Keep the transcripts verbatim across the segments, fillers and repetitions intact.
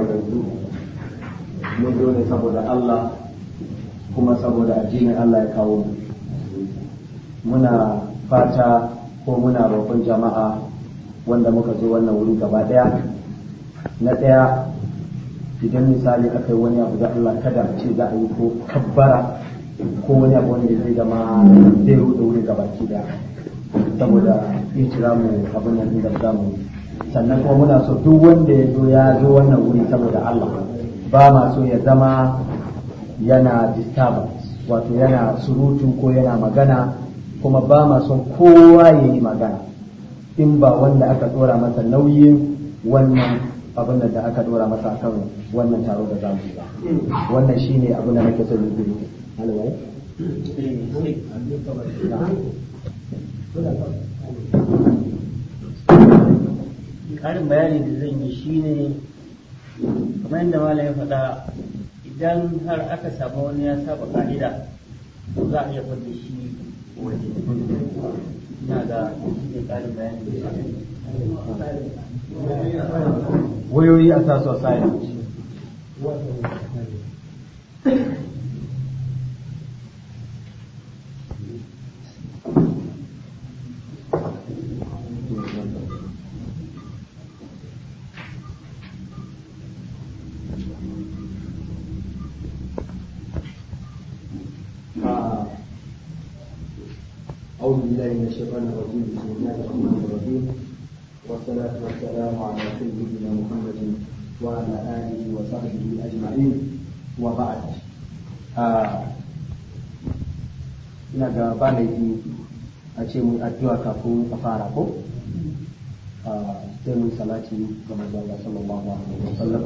yanzu mun zo ne saboda Allah kuma saboda addinin Allah ya kawo mu. Muna fata ko muna roƙon jama'a wanda muka zo wannan wuri gaba ɗaya. Na ɗaya, idan misali aka yi wani abu da Allah kada a ce za a yi ko kabbara ko wani abu wanda zai zama zai ruɗe wuri gaba ki ɗaya saboda itira mu abin nan da za mu. Sannan kuma muna so duk wanda ya zo ya zo wannan wuri saboda Allah, ba ma so ya zama yana disturbance, wato yana surutu ko yana magana, kuma ba ma son kowa ya yi magana in ba wanda aka dora masa nauyin wannan abin da aka dora masa kan wannan taro da zamu yi ba. Wannan shine abin da nake so in yi. Alwai ƙarin bayani da zan yi shine kamar yadda malam ya faɗa, idan har aka samu wani ya saba ka'ida to za a iya fadda shi waje. Ina ga shi ne ƙarin bayani da wayoyi a sa su silent. أعوذ بالله من الشيطان الرجيم. بسم الله الرحمن الرحيم، والصلاة والسلام على سيدنا محمد وعلى آله وصحبه أجمعين، وبعد. ina ga ba laifi a ce mun addu'a kafin a fara ko sai mun salati ga manzon Allah sallallahu alaihi wasallam.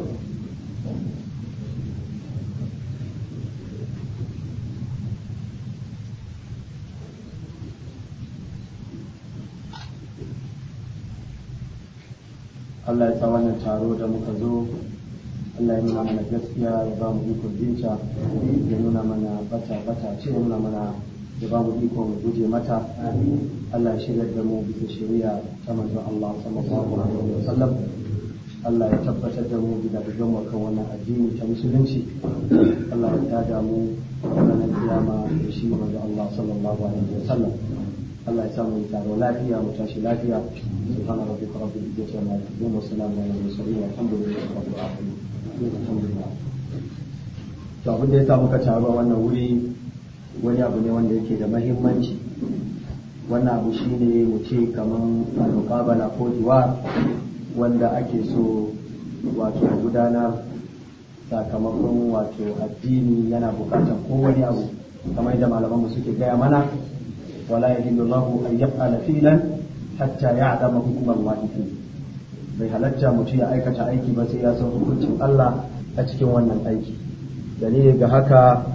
Allah ya sa wannan taro da muka zo, Allah ya nuna mana gaskiya, ya ba mu ikon binta, ya nuna mana bata bata ce, ya nuna mana ya ba mu ikon guje mata. Allah ya shirya da mu bisa shari'a ta manzon Allah sallallahu alaihi wasallam. Allah ya tabbatar da mu gida da gama kan wannan addini ta musulunci. Allah ya tada mu ranar kiyama da shi manzon Allah sallallahu alaihi wasallam. Allah ya samu taro lafiya, mu tashi lafiya. Subhana rabbika rabbil izzati amma yasifun wa salamun alal mursalin walhamdulillahi rabbil alamin. Alhamdulillah. To abin da ya sa muka taro wannan wuri wani abu ne wanda yake da muhimmanci. Wannan abu shine mu ce kaman al-muqabala ko diwa wanda ake so wato gudanar sakamakon wato addini yana bukatar kowane abu kamar yadda malaman mu suke gaya mana. ولا يحل له أن يفعل فعلا حتى يعلم حكم الله فيه. bai halatta mutum ya aikata aiki ba sai ya san hukuncin Allah a cikin wannan aiki. Dalili ga haka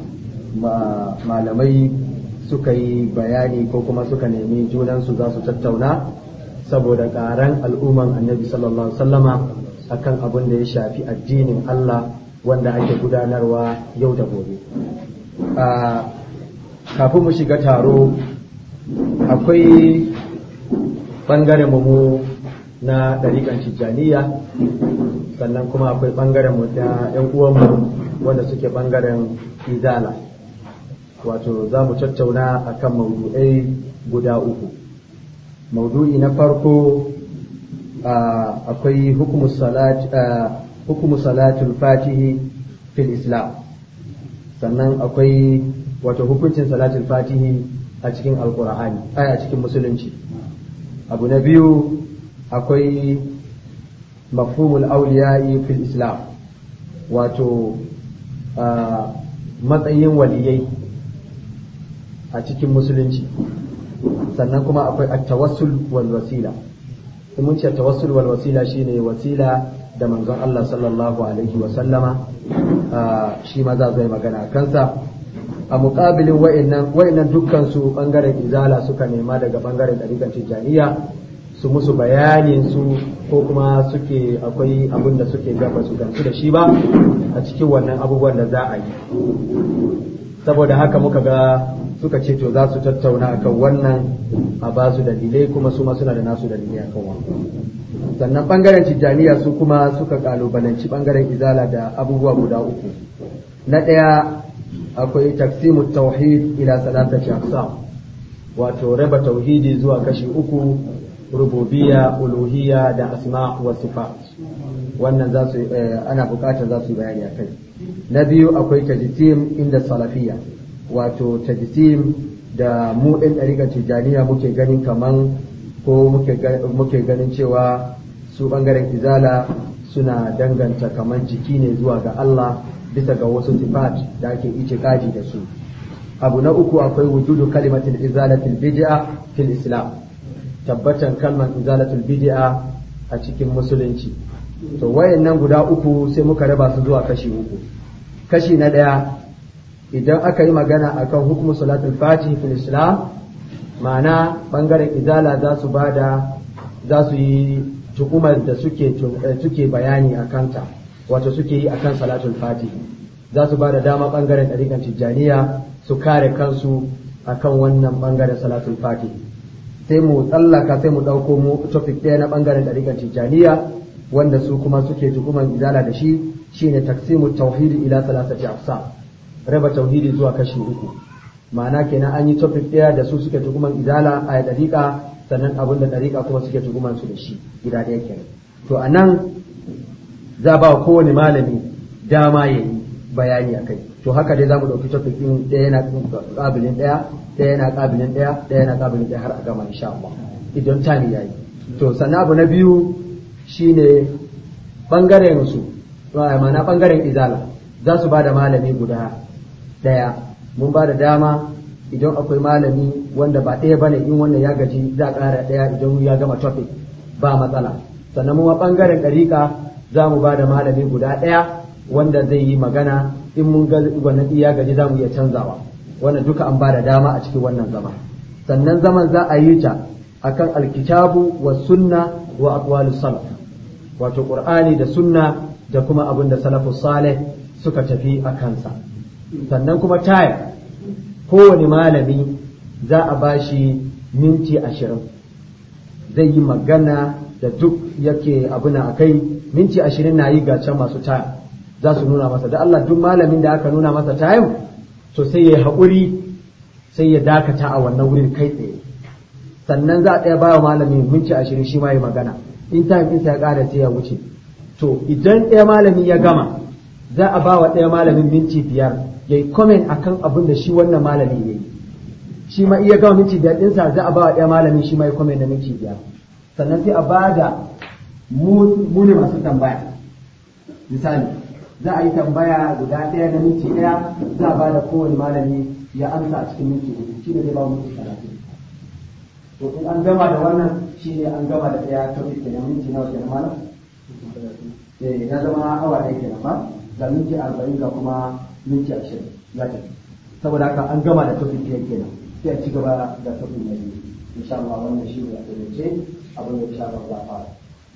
malamai suka yi bayani ko kuma suka nemi junansu za su tattauna saboda ƙaran al'umman annabi sallallahu alaihi wasallama akan abin da ya shafi addinin Allah wanda ake gudanarwa yau da gobe. Kafin mu shiga taro akwai ɓangaren mu na ɗariƙan Tijjaniya, sannan kuma akwai ɓangaren mu na ‘yan uwanmu wanda suke ɓangaren Izala. Wato za mu tattauna akan maudu'ai guda uku. Maudu'i na farko akwai hukumu salatul fatihi fil Islam, sannan akwai wato hukuncin salatul fatihi a cikin alkur'ani ai a cikin musulunci. Abu na biyu akwai mafhumul awliya'i fil Islam, wato matsayin waliyai a cikin musulunci. Sannan kuma akwai at-tawassul wal wasila. Mun ce tawassul wal wasila shine wasila da manzon Allah sallallahu alaihi wa sallama, shi ma za zai magana kansa. A muƙabilin wa'annan wa'annan dukkan su bangaren izala suka nema daga bangaren ɗariƙar Tijjaniya su musu bayanin su ko kuma suke akwai abin da suke gaba su gamsu da shi ba a cikin wannan abubuwan da za a yi. Saboda haka muka ga suka ce to za su tattauna akan wannan a ba su dalilai kuma su ma suna da nasu dalilai akan wannan. sannan ɓangaren tijjaniya su kuma suka ƙalubalanci ɓangaren izala da abubuwa guda uku. Na ɗaya akwai taksimu tauhid ila salatati aqsam, wato raba tauhidi zuwa kashi uku: rububiyya, uluhiyya da asma wa sifat. Wannan za su ana bukatar za su bayani akai. Na biyu akwai tajsim inda salafiyya, wato tajsim da mu ɗin ɗariƙar tijjaniya muke ganin kaman ko muke ganin cewa su ɓangaren izala suna danganta kaman jiki ne zuwa ga Allah bisa ga wasu sifat da ake itikadi da su. Abu na uku akwai wujudu kalimatul izalatul bid'a fil islam, tabbatan kalmar izalatul bid'a a cikin musulunci. To wayannan guda uku sai muka raba su zuwa kashi uku. Kashi na ɗaya, idan aka yi magana akan hukumu salatul fatihi fil islam, ma'ana bangaren izala za su bada za su yi tukumar da suke suke bayani akan ta, wato suke yi akan salatul fatihi, za su bada dama bangaren ɗariƙan tijjaniya su kare kansu akan wannan bangaren salatul fatihi. Sai mu tsallaka sai mu ɗauko mu topic ɗaya na bangaren ɗariƙan tijjaniya wanda su kuma suke tukumar izala da shi, shine taksimu tauhidi ila salasati aqsam, raba tauhidi zuwa kashi uku. Ma'ana kenan an yi topic ɗaya da su suke tuguman izala a ɗariƙa, sannan abin da ɗariƙa kuma suke tuguman su da shi gida ɗaya kenan. To a nan za ba wa kowane malami dama ya yi bayani a kai. To haka dai za mu ɗauki topic ɗin ɗaya yana ƙabilin ɗaya, ɗaya yana ƙabilin ɗaya, ɗaya yana ƙabilin ɗaya har a gama insha Allah idan tani ya yi. To sannan abu na biyu shine ɓangaren su, ma'ana ɓangaren izala za su ba da malami guda ɗaya. Mun ba da dama idan akwai malami wanda ba ɗaya bane, in wannan ya gaji za a ƙara ɗaya idan ya gama topic ba matsala. Sannan mu ɓangaren ɗariƙa za mu ba da malami guda ɗaya wanda zai yi magana, in mun ga wannan ya gaji za mu iya canzawa. Wannan duka an ba da dama a cikin wannan zama. Sannan zaman za a yi ta akan alkitabu wa sunna wa aqwalus salaf, wato qur'ani da sunna da kuma abin da salafus salih suka tafi a kansa. Sannan kuma taya kowane malami za a bashi minti ashirin, zai yi magana da duk yake abuna a kai. Minti ashirin na yi ga can masu taya za su nuna masa, da Allah duk malamin da aka nuna masa tayin to sai ya haƙuri, sai ya dakata a wannan wurin kai tsaye. Sannan za a ɗaya bawa malamin minti ashirin shi ma ya magana, in time ɗinsa ya ƙara sai ya wuce. To idan ɗaya malami ya gama za a ba wa ɗaya malamin minti biyar ya yi comment a kan abin da shi wannan malami ya yi. Shi ma iya gama minti biyar ɗinsa za a ba wa ɗaya malami shi ma ya comment na minti biyar. Sannan sai a ba da mu ne masu tambaya. Misali za a yi tambaya guda ɗaya na minti ɗaya, za a ba da kowane malami ya amsa a cikin minti hudu, shi ne zai ba minti talatin. To in an gama da wannan shi ne an gama da ɗaya topic kenan, minti nawa kenan malam? Eh ya zama awa ɗaya kenan ba? Ga minti arba'in ga kuma minti ashirin ya tafi. Saboda haka an gama da topic ɗaya kenan, sai a ci gaba da topic na biyu. Insha Allah wannan shi ne a tattace abin da insha Allah za a fara.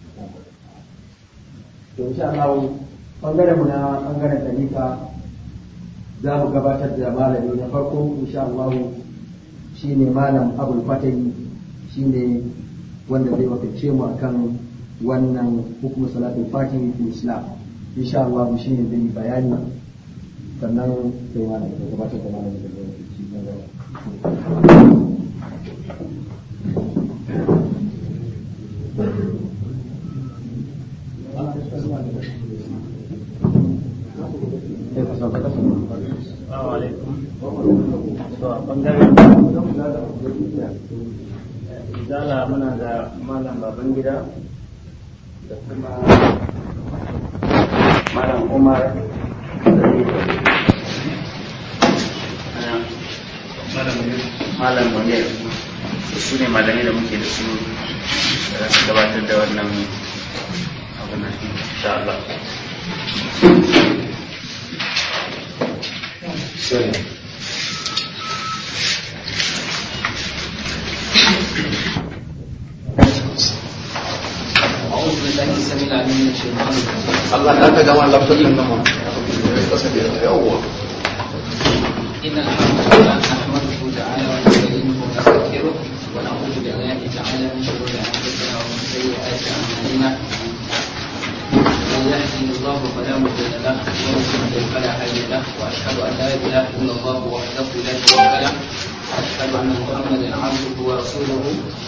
To insha Allah bangaren mu na bangaren dalika za mu gabatar da malami na farko insha Allah shine malam Abul Fatih, shine wanda zai wakilce mu akan wannan hukumar salatul fatih fi islam. Insha Allah shine zai yi bayani, sannan sai malam ya gabatar da malami da zai ci gaba. Assalamu alaikum. So a bangaren izala muna da malam Babangida da kuma malam Umar malam Munir, su ne malamai da muke da su da su gabatar da wannan abin nan insha Allah. Allah ta ta gama lafazin nan ma kasa da yawa. إن الحمد لله نحمده تعالى ونستعينه ونستغفره ونعوذ بالله تعالى من شرور أنفسنا ومن سيئات أعمالنا أعمالنا من يهده الله فلا مضل له ومن يضلل فلا هادي له وأشهد أن لا إله إلا الله وحده لا شريك له وأشهد أن محمدا عبده ورسوله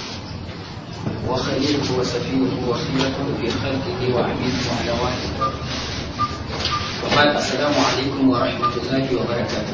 وخليله وسفيه وخيرته في خلقه وعبيده على وحده. وبعد السلام عليكم ورحمة الله وبركاته.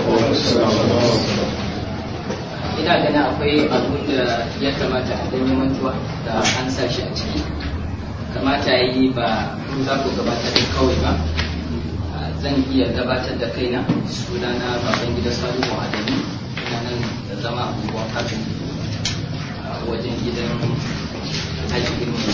ina ganin akwai abun da ya kamata a danyi mantuwa da an sa shi a ciki, kamata ya yi ba kun za ku gabatar da kawai ba, zan iya gabatar da kaina. Sunana baban gida Salihu Adamu, ina nan da zama abubuwan kafin wajen gidan haji ilmi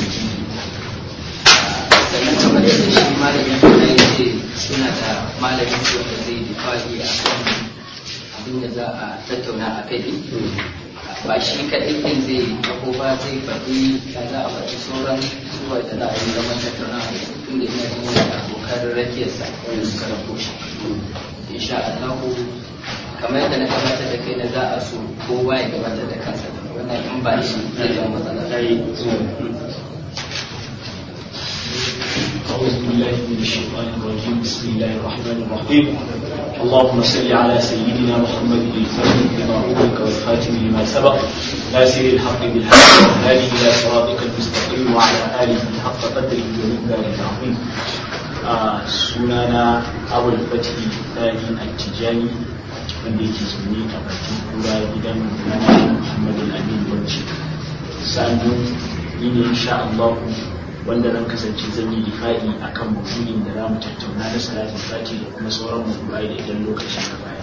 sannan kamar yadda shi malamin da ya ce suna da malamin wanda zai difa'i a kan abin da za a tattauna a kai, ba shi kaɗai ɗin zai ko ba zai faɗi da za a faɗi sauran zuwa da za a yi zaman tattauna a kai, tunda ina jin wani abokan rakiyarsa wanda suka rako shi. Insha Allah kamar yadda na gabatar da kai na za a so kowa ya gabatar da kansa, wannan in ba shi zai zama matsala. أعوذ بالله من الشيطان الرجيم. بسم الله الرحمن الرحيم. اللهم صل على سيدنا محمد الفاتح لما أغلق والخاتم لما سبق ناصر الحق بالحق والهادي إلى صراطك المستقيم وعلى آله حق قدره ومقداره العظيم. سنانا أبو الفتح الثاني التجاني wanda yake zaune a bakin kura gidan Muhammad al-Amin Bauchi. Sannan ni ne insha Allah wanda nan kasance zan yi difa'i akan maudu'in da za mu tattauna da salatin fati da kuma sauran maudu'ai da idan lokacin ka baya.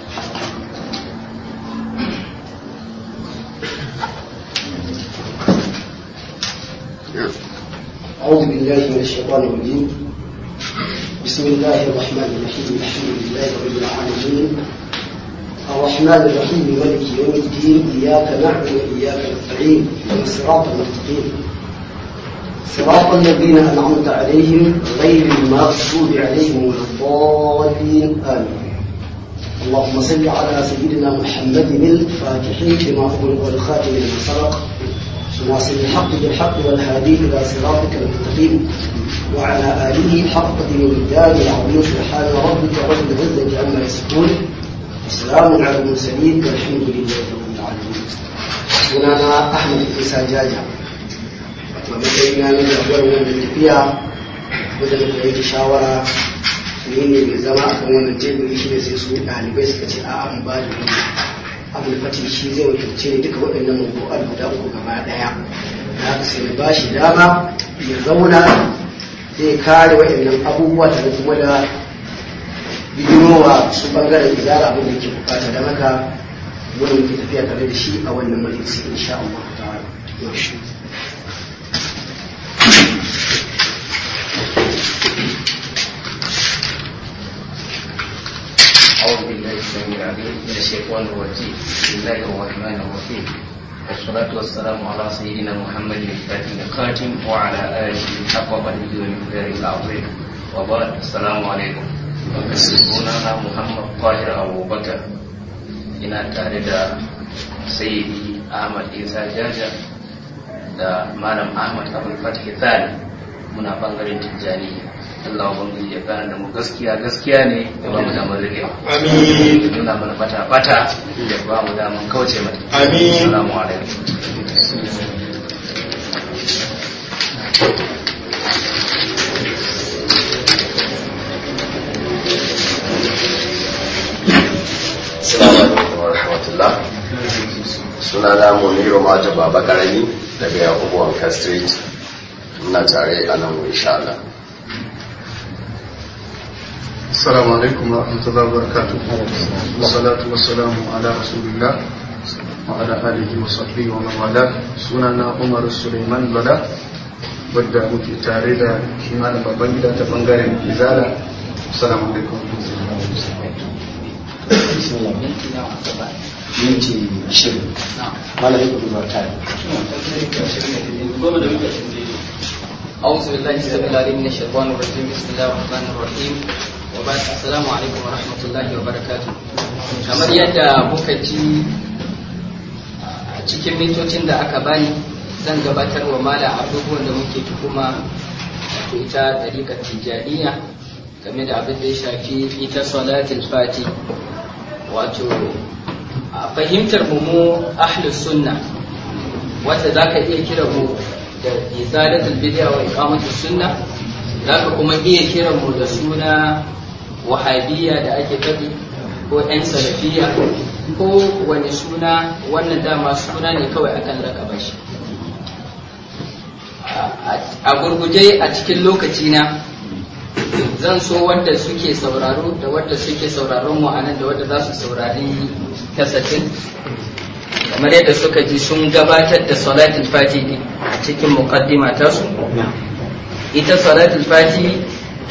أعوذ بالله من الشيطان الرجيم. بسم الله الرحمن الرحيم. الحمد لله رب العالمين الرحمن الرحيم مالك يوم الدين. إياك نعبد وإياك نستعين اهدنا الصراط المستقيم صراط الذين أنعمت عليهم غير المغضوب عليهم ولا الضالين آمين. اللهم صل على سيدنا محمد الفاتح لما أغلق والخاتم لما سبق ناصر الحق بالحق والهادي إلى صراطك المستقيم وعلى آله حق قدر الدار العظيم. سبحان ربك رب العزة عما يصفون وسلام على المرسلين والحمد لله رب العالمين. sunana Ahmad Isa Jaja, a matsayina na jagoran wannan tafiya wadda muka yanke shawara ne ne mai zama a kan wannan teburi shi ne sai su ɗalibai suka ce a'a mu ba da wani abin fati shi zai wakilce ne duka waɗannan mabu'ar guda uku gaba ɗaya, da haka sai na ba shi dama ya zauna zai kare waɗannan abubuwa tare kuma da bidiyowa su ɓangaren izara abin da ke bukata, don haka wani muke tafiya tare da shi a wannan majalisi insha Allah ta'ala. أعوذ بالله السميع العليم من الشيطان الرجيم. بسم الله الرحمن الرحيم. والصلاة والسلام على سيدنا محمد الفاتح الخاتم وعلى آله حق قدره ومقداره العظيم. وبعد السلام عليكم. sunana Muhammad Tahir Abubakar, ina tare da Sayyidi Ahmad Isa Jaja da Malam Ahmad Abul Fatih Thani, muna bangaren Tijjani. Allah ubangiji ya gane da mu gaskiya gaskiya ne ya ba mu damar rikewa. Amin. Nuna mana fata fata ya ba mu damar kauce mata. Amin. Assalamu alaikum. Assalamu alaikum wa rahmatullah. Sunana Muniru Maja Baba Karami daga Yakubu Wanka Street. Muna tare a nan insha Allah. Assalamu alaikum wa rahmatullahi wa barakatuh. Wassalatu wassalamu ala rasulillah wa ala alihi wa sahbihi wa man wala. Sunana Umar Suleiman Bala, wadda muke tare da kimanin babban gida ta bangaren Izala. Assalamu alaikum. minti ashirin malamin kudu ba tare. أعوذ بالله السميع العليم من الشيطان الرجيم. بسم الله الرحمن الرحيم. وبعد السلام عليكم ورحمة الله وبركاته. kamar yadda muka ji a cikin mintocin da aka bani zan gabatar wa mala abubuwan da muke tuhuma wato ita dariƙar tijjaniya game da abin da ya shafi ita salatul fati. Wato a fahimtar mu mu ahlus sunna wanda zaka iya kira mu da izalatul bid'a wa iqamatus sunna, zaka kuma iya kira mu da suna wahabiyya da ake faɗi ko yan salafiyya ko wani suna, wannan dama suna ne kawai akan lakaba shi. A gurguje a cikin lokaci na zan so wanda suke sauraro da wanda suke sauraron mu anan da wanda za su saurari kasatin, kamar yadda suka ji sun gabatar da salatul fati a cikin muqaddima ta su. Ita salatul fati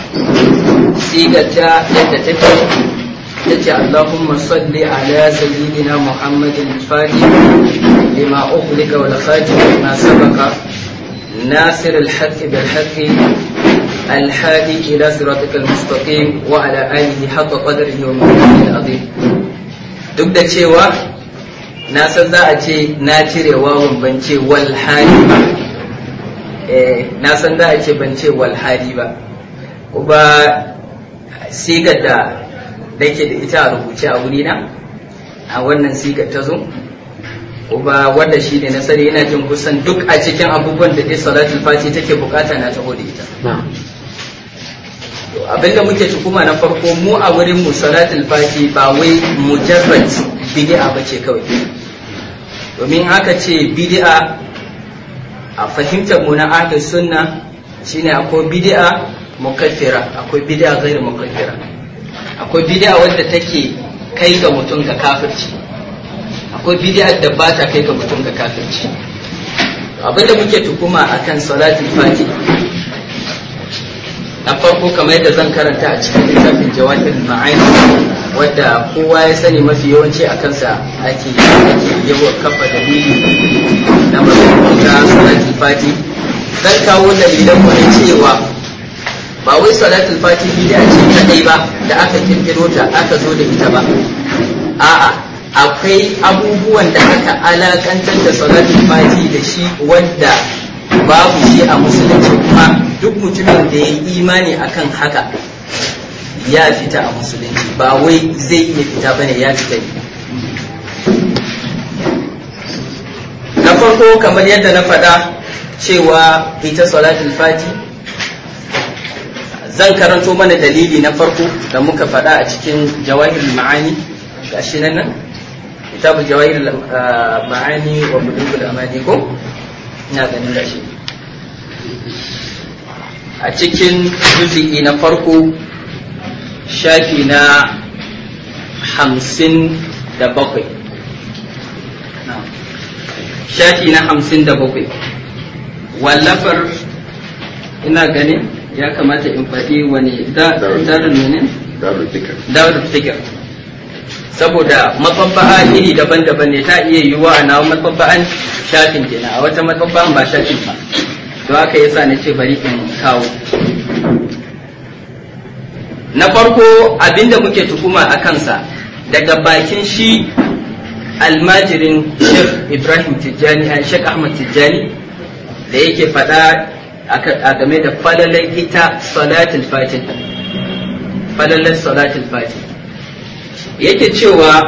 sigata yadda take tace Allahumma salli ala sayyidina Muhammadin al-Fatih lima ughliqa wal khatim lima sabaqa nasir al-haqq bil haqq al-hadi ila siratikal mustaqim wa ala alihi haqqa qadrihi wa miqdarihi al-azim. Duk da cewa na san za a ce na cire wawan ban ce wal hadi ba, eh na san za a ce ban ce wal hadi ba, kuma sigar da dake da ita a rubuce a wuri na a wannan sigar ta zo, kuma wanda shi ne nasari yana jin kusan duk a cikin abubuwan da dai salatul fati take bukata na taho da ita. Abinda muke tukuma na farko mu a wurin mu salatul fati ba wai mujarrad bid'a bace kawai, domin aka ce bid'a a fahimtar mu na ahlus sunna shine akwai bid'a mukaffira, akwai bid'a ghairu mukaffira, akwai bid'a wadda take kai ga mutum ga kafirci, akwai bid'a da ba ta kai ga mutum ga kafirci. Abinda muke tukuma akan salatul fati na farko kamar yadda zan karanta a cikin littafin jawahir ma'ani wadda kowa ya sani mafi yawanci a kansa ake yawan kafa dalili na mafi salatul fati. Zan kawo dalilan mu na cewa ba wai salatul fati bid'a ce kadai ba da aka kirkiro ta aka zo da ita ba, a'a akwai abubuwan da aka alakantar da salatul fati da shi wanda babu shi a musulunci, kuma duk mutumin da ya yi imani akan haka ya fita a musulunci, ba wai zai iya fita bane, ya fita ne. Na farko kamar yadda na faɗa cewa ita salatul fati, zan karanto mana dalili na farko da muka faɗa a cikin jawahirul ma'ani, gashi nan nan kitabul jawahirul ma'ani wa bulugul amani ko ina ganin gashi a cikin juz'i na farko shafi na hamsin da bakwai shafi na hamsin da bakwai wallafar ina ganin ya kamata in faɗi wani darul ne darul fikr, saboda matsabba'a iri daban-daban ne, ta iya yiwuwa a nawa matsabba'an shafin kenan, a wata matsabba'an ba shafin ba, don haka yasa na ce bari in kawo. Na farko abinda muke tukuma a kansa daga bakin shi almajirin Sheikh Ibrahim Tijjani, Sheikh Ahmad Tijjani, da yake faɗa a game da falalar ita salatul fati, falalar salatul fati yake cewa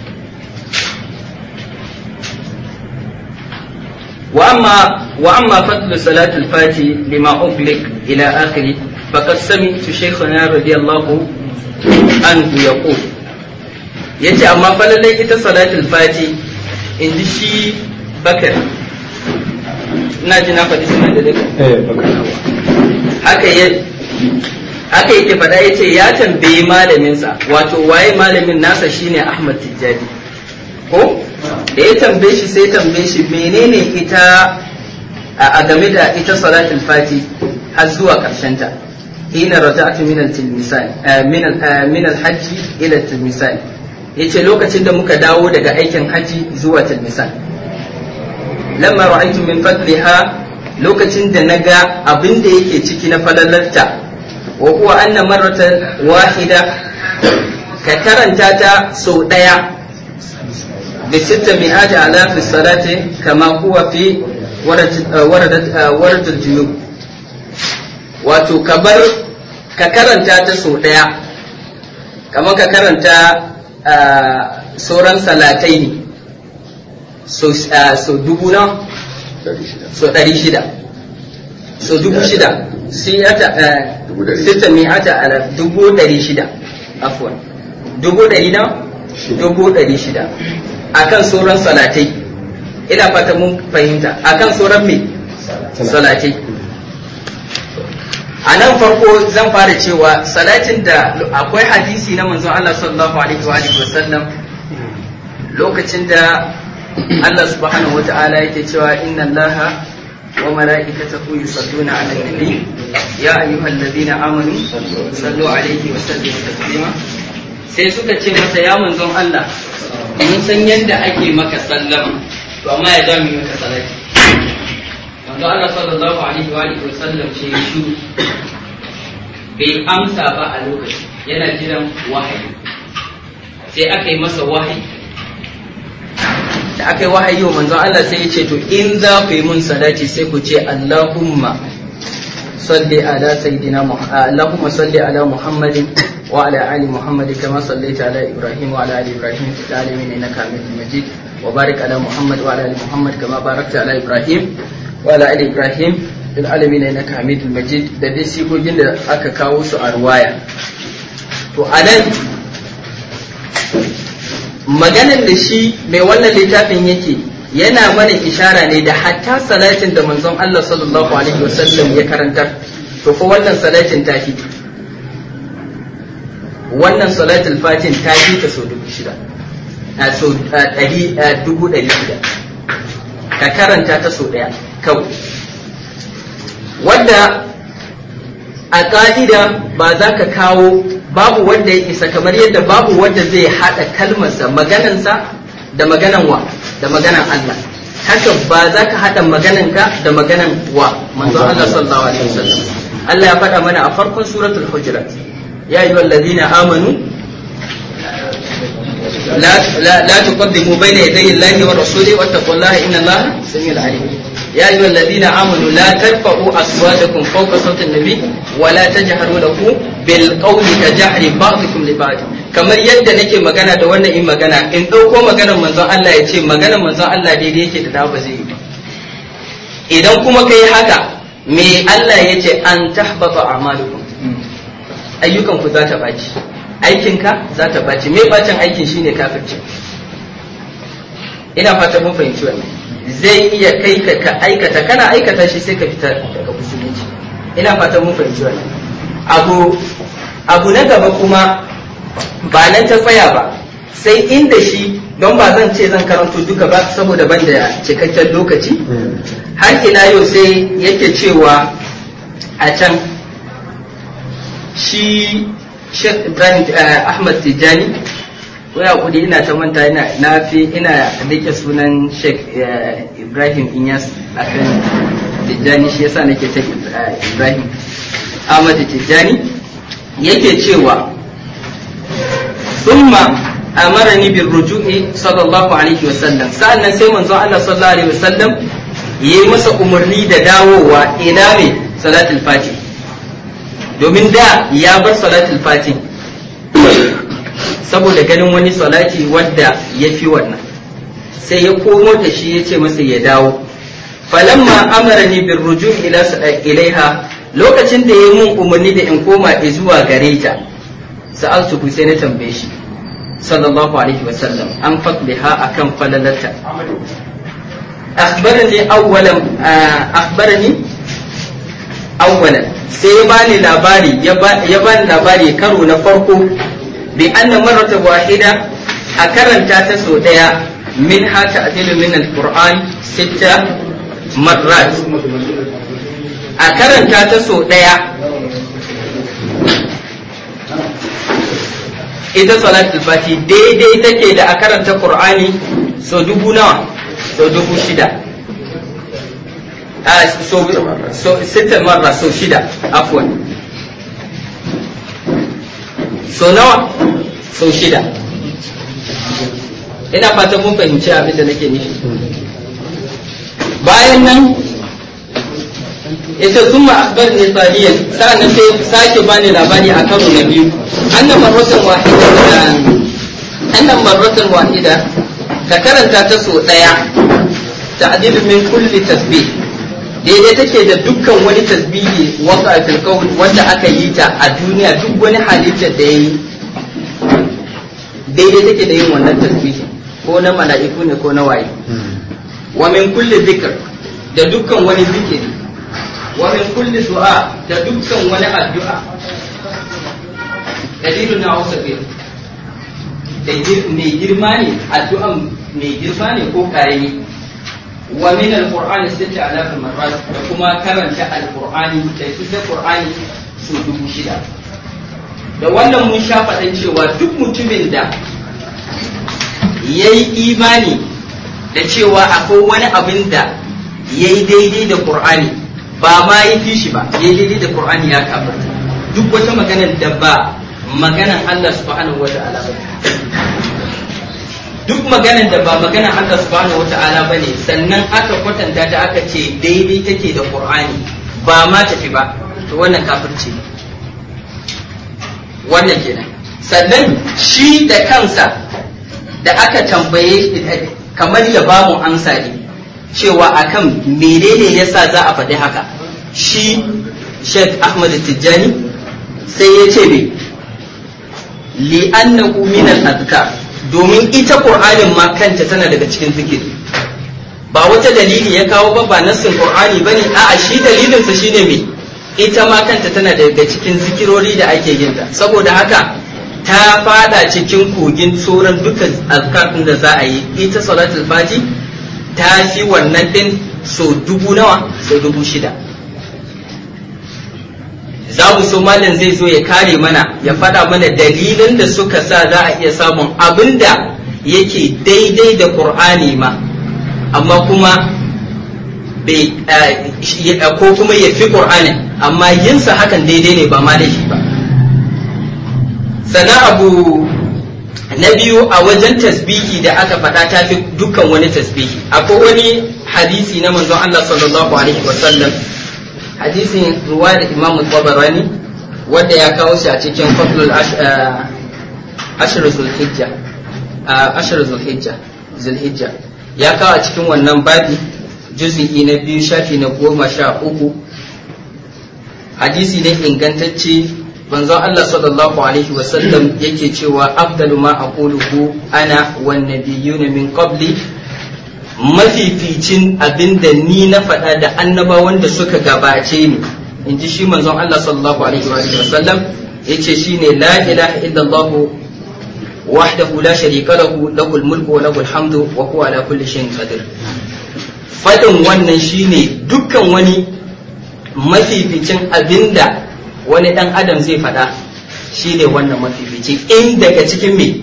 wa amma wa amma fadlu salatul fati lima ughliq ila akhiri faqad sami'tu shaykhana radiyallahu anhu yaqul, yace amma falalar ita salatul fati inji shi Bakar, ina ji na faɗi sunan da duka haka ya haka yake faɗa, yace ya tambayi malaminsa, wato waye malamin nasa shine Ahmad Tijjani ko, da ya tambaye shi sai tambaye shi menene ita a game da ita salatul fati har zuwa karshen ta. Hina raja'tu min al-tilmisan min min al-hajj ila al-tilmisan, yace lokacin da muka dawo daga aikin haji zuwa tilmisan. Lamma ra'aytu min fadliha, lokacin da naga abin da yake ciki na falalarta, wa huwa anna marratan wahida, ka karanta ta sau daya bi sitta mi'ati alaf salati kama huwa fi waradat junub, wato ka bar ka karanta ta sau ɗaya kamar ka karanta sauran salatai ne so dubu na so ɗari shida so dubu shida sita mi'ata ala dubu ɗari shida afwan dubu ɗari na dubu ɗari shida akan sauran salatai. Ina fata mun fahimta akan sauran me salatai. A nan farko zan fara cewa salatin da akwai hadisi na manzon Allah sallallahu alaihi wa alihi wasallam lokacin da Allah subhanahu wata'ala yake cewa inna Allaha wa mala'ikatahu yusalluna 'alan nabi ya ayyuhalladhina amanu sallu alaihi wa sallimu taslima. Sai suka ce masa ya manzon Allah mun san yadda ake maka sallama to amma ya jami maka salati. Manzo Allah sallallahu alaihi wa alihi wasallam ce shi bai amsa ba a lokacin, yana jiran wahayi. Sai aka yi masa wahayi, da aka yi wahayi wa manzo Allah sai ya ce to in za ku yi mun salati sai ku ce Allahumma salli ala sayyidina Allahumma salli ala Muhammadin wa ala ali Muhammadin kama sallaita ala Ibrahim wa ala ali Ibrahim fil alamin innaka Hamidum Majid wa barik ala Muhammad wa ala ali Muhammad kama barakta ala Ibrahim wa ala ali Ibrahim fil alamin innaka Hamidum Majid, da dai sigogin da aka kawo su a ruwaya. To anan maganan da shi mai wannan littafin yake yana mana ishara ne da hatta salatin da manzon Allah sallallahu alaihi wasallam ya karantar. To fa wannan salatin ta fi wannan salatul fatin ta fi ta so dubu shida a so ɗari dubu ɗari shida ka karanta ta so ɗaya kawai, wanda a ƙa'ida ba za ka kawo babu wanda ya isa kamar yadda babu wanda zai haɗa kalmarsa maganansa da maganan wa da maganan Allah, haka ba za ka haɗa magananka da maganan wa manzon Allah sallallahu alaihi wasallam. Allah ya faɗa mana a farkon suratul hujurat ya ayyuhal ladina amanu la la la tuqaddimu bayna yaday Allahi wa rasulihi wattaqullaha innallaha samiul alim. يا أيها الذين آمنوا لا ترفعوا أصواتكم فوق صوت النبي ولا تجهروا له بالقول كجهر بعضكم لبعض. kamar yadda nake magana da wannan in magana in ɗauko maganar manzon Allah ya ce maganar manzon Allah daidai yake da ba zai yi ba. Idan kuma kai haka me Allah ya ce an tahbata a'malukum, ayyukan ku za ta baci, aikinka za ta baci. Me bacin aikin shine kafirci. Ina fata mun fahimci wannan. Zai iya kai ka ka aikata kana aikata shi sai ka fita daga musulunci. Ina fatan mun fahimci wannan. Abu abu na gaba kuma ba nan ta tsaya ba, sai inda shi don ba zan ce zan karanto duka ba saboda ban da cikakken lokaci. Har ina yau sai yake cewa a can shi Sheikh Ibrahim Ahmad Tijani, waya kudi ina ta manta ina na fi ina rike sunan Sheikh Ibrahim Inyas akan Tijjani, shi yasa nake ta Ibrahim Ahmad Tijjani yake cewa thumma amarani bir ruju'i sallallahu alaihi wasallam, sa'annan sai manzon Allah sallallahu alaihi wasallam yayi masa umarni da dawowa ina me salatul fatih, domin da ya bar salatul fatih saboda ganin wani salati wadda ya fi wannan, sai ya komo da shi ya ce masa ya dawo. Falamma amarani bir ruju' ila ilaiha, lokacin da ya mun umarni da in koma zuwa gare ta, sa'altu sai na tambaye shi sallallahu alaihi wa sallam an fadliha akan falalata. akhbarani awwalan akhbarani awwalan sai ya bani labari ya bani labari karo na farko bi anna marrata wahida a karanta ta so daya min ha ta'dilu min alquran sita marrat, a karanta ta so daya ita salatul fati daidai take da a karanta qur'ani so dubu nawa so dubu shida a so so sita marra so shida afwan so nawa so shida. Ina fatan mun fahimci abin da nake nufi. bayan nan ita sun ma'akbar ne sadiyan sa'an sai sake bani labari a karo na biyu annan marratan wahida annan marratan wahida ka karanta ta so daya ta'dilu min kulli tasbih daidai take da dukkan wani tasbihi wasa fil qawl wanda aka yi ta a duniya duk wani halittar da yayi daidai take da yin wannan tasbihi ko na mala'iku ne ko na waye wa min kulli dhikr da dukkan wani zikiri wa min kulli du'a da dukkan wani addu'a dalilun na wasabi da mai girma ne addu'an mai girma ne ko karami wa min alqur'ani sitta alaf marrat da kuma karanta alqur'ani da kisa qur'ani su dubu shida da wannan mun sha faɗan cewa duk mutumin da yayi imani da cewa akwai wani abin da yayi daidai da qur'ani ba ma yi fi shi ba yayi daidai da qur'ani ya kafarta duk wata magana da ba maganan Allah subhanahu wata'ala ba duk maganan da ba maganan Allah subhanahu wata'ala ba ne sannan aka kwatanta ta aka ce daidai take da qur'ani ba ma tafi ba to wannan kafirci ne wannan kenan sannan shi da kansa da aka tambaye kamar ya ba mu amsa ne cewa akan menene yasa za a faɗi haka shi Sheikh Ahmad Tijjani sai ya ce me li'annahu min al-adhkar domin ita Qur'anin ma kanta tana daga cikin zikiri ba wata dalili ya kawo ba ba nassin Qur'ani bane a'a shi dalilin sa shine me ita ma kanta tana daga cikin zikirori da ake yin ta saboda haka ta fada cikin kogin tsoron dukkan azkar din da za a yi ita salatul fati ta fi wannan din so dubu nawa so dubu shida za mu so malam zai zo ya kare mana ya fada mana dalilin da suka sa za a iya samun abinda yake daidai da Qur'ani ma amma kuma bai ko kuma ya fi Qur'ani amma yinsa hakan daidai ne ba ma laifi ba sana abu na biyu a wajen tasbihi da aka faɗa ta fi dukkan wani tasbihi akwai wani hadisi na manzon Allah sallallahu alaihi wasallam hadisin ruwa da Imam Tabarani wanda ya kawo shi a cikin Fathul Ashr Zulhijja Ashr Zulhijja Zulhijja ya kawo a cikin wannan babi juz'i na biyu shafi na goma sha uku hadisi ne ingantacce manzon Allah sallallahu alaihi wasallam yake cewa afdalu ma aquluhu ana wan nabiyyuna min qabli mafificin abinda ni na faɗa da annabawan da suka gabace ni inji shi manzon Allah sallallahu alaihi wasallam yace shine la ilaha illallah wahdahu la sharika lahu lahul mulku wa lahul hamdu wa huwa ala kulli shay'in qadir fadin wannan shine dukkan wani mafificin abinda wani dan adam zai faɗa shine wannan mafificin in daga cikin me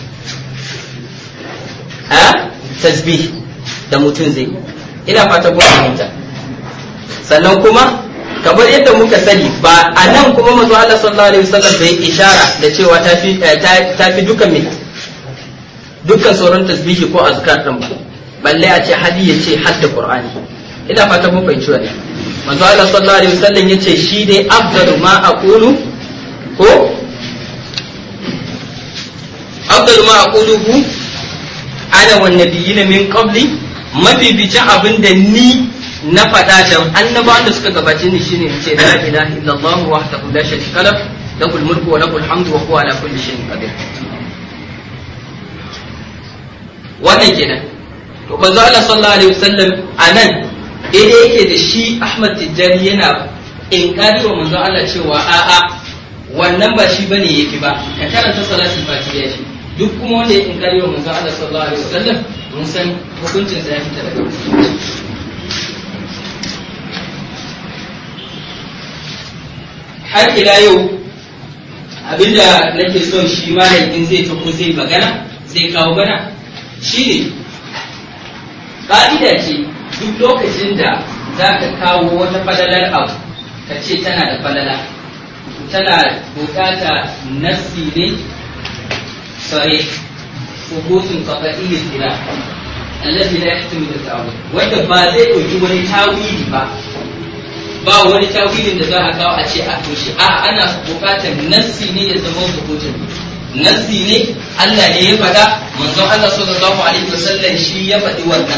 a tasbih da mutum zai ina fata ko fahimta sannan kuma kamar yadda muka sani ba a nan kuma manzo Allah sallallahu alaihi wasallam bai ishara da cewa tafi tafi dukan me dukkan sauran tasbihi ko azkar din ba balle a ce hadi ya ce hadda qur'ani ina fata mun fahimci wannan manzo Allah sallallahu alaihi wasallam yace shi dai afdalu ma aqulu ko afdalu ma aquluhu ana wan nabiyina min qabli mabibicin abin da ni na faɗa da annabawan da suka gabace ni shine in ce la ilaha illallah wahdahu la sharika lahu lahul mulku wa lahul hamdu wa huwa ala kulli shay'in qadir wannan kenan to manzo Allah sallallahu alaihi wasallam anan daidai yake da shi Ahmad Tijjani yana inkari wa manzo Allah cewa a'a wannan ba shi bane yafi ba ka karanta salatul fatiha shi duk kuma wanda ya inkari wa manzo Allah sallallahu alaihi wasallam mun san hukuncin sa ya fita daga har ila yau abinda nake son shi malamin zai tafi zai magana zai kawo mana shine ƙa'ida ce duk lokacin da za ka kawo wata falalar abu ka ce tana da falala tana bukata nassi ne sare hukuncin kafa'iyyar gida alladhi la yahtamilu at-ta'wil wanda ba zai dauki wani tawili ba ba wani tawilin da za a kawo a ce a toshe a ana bukatar nassi ne ya zama hujja nassi ne Allah ne ya faɗa manzon Allah sallallahu alaihi wasallam shi ya faɗi wannan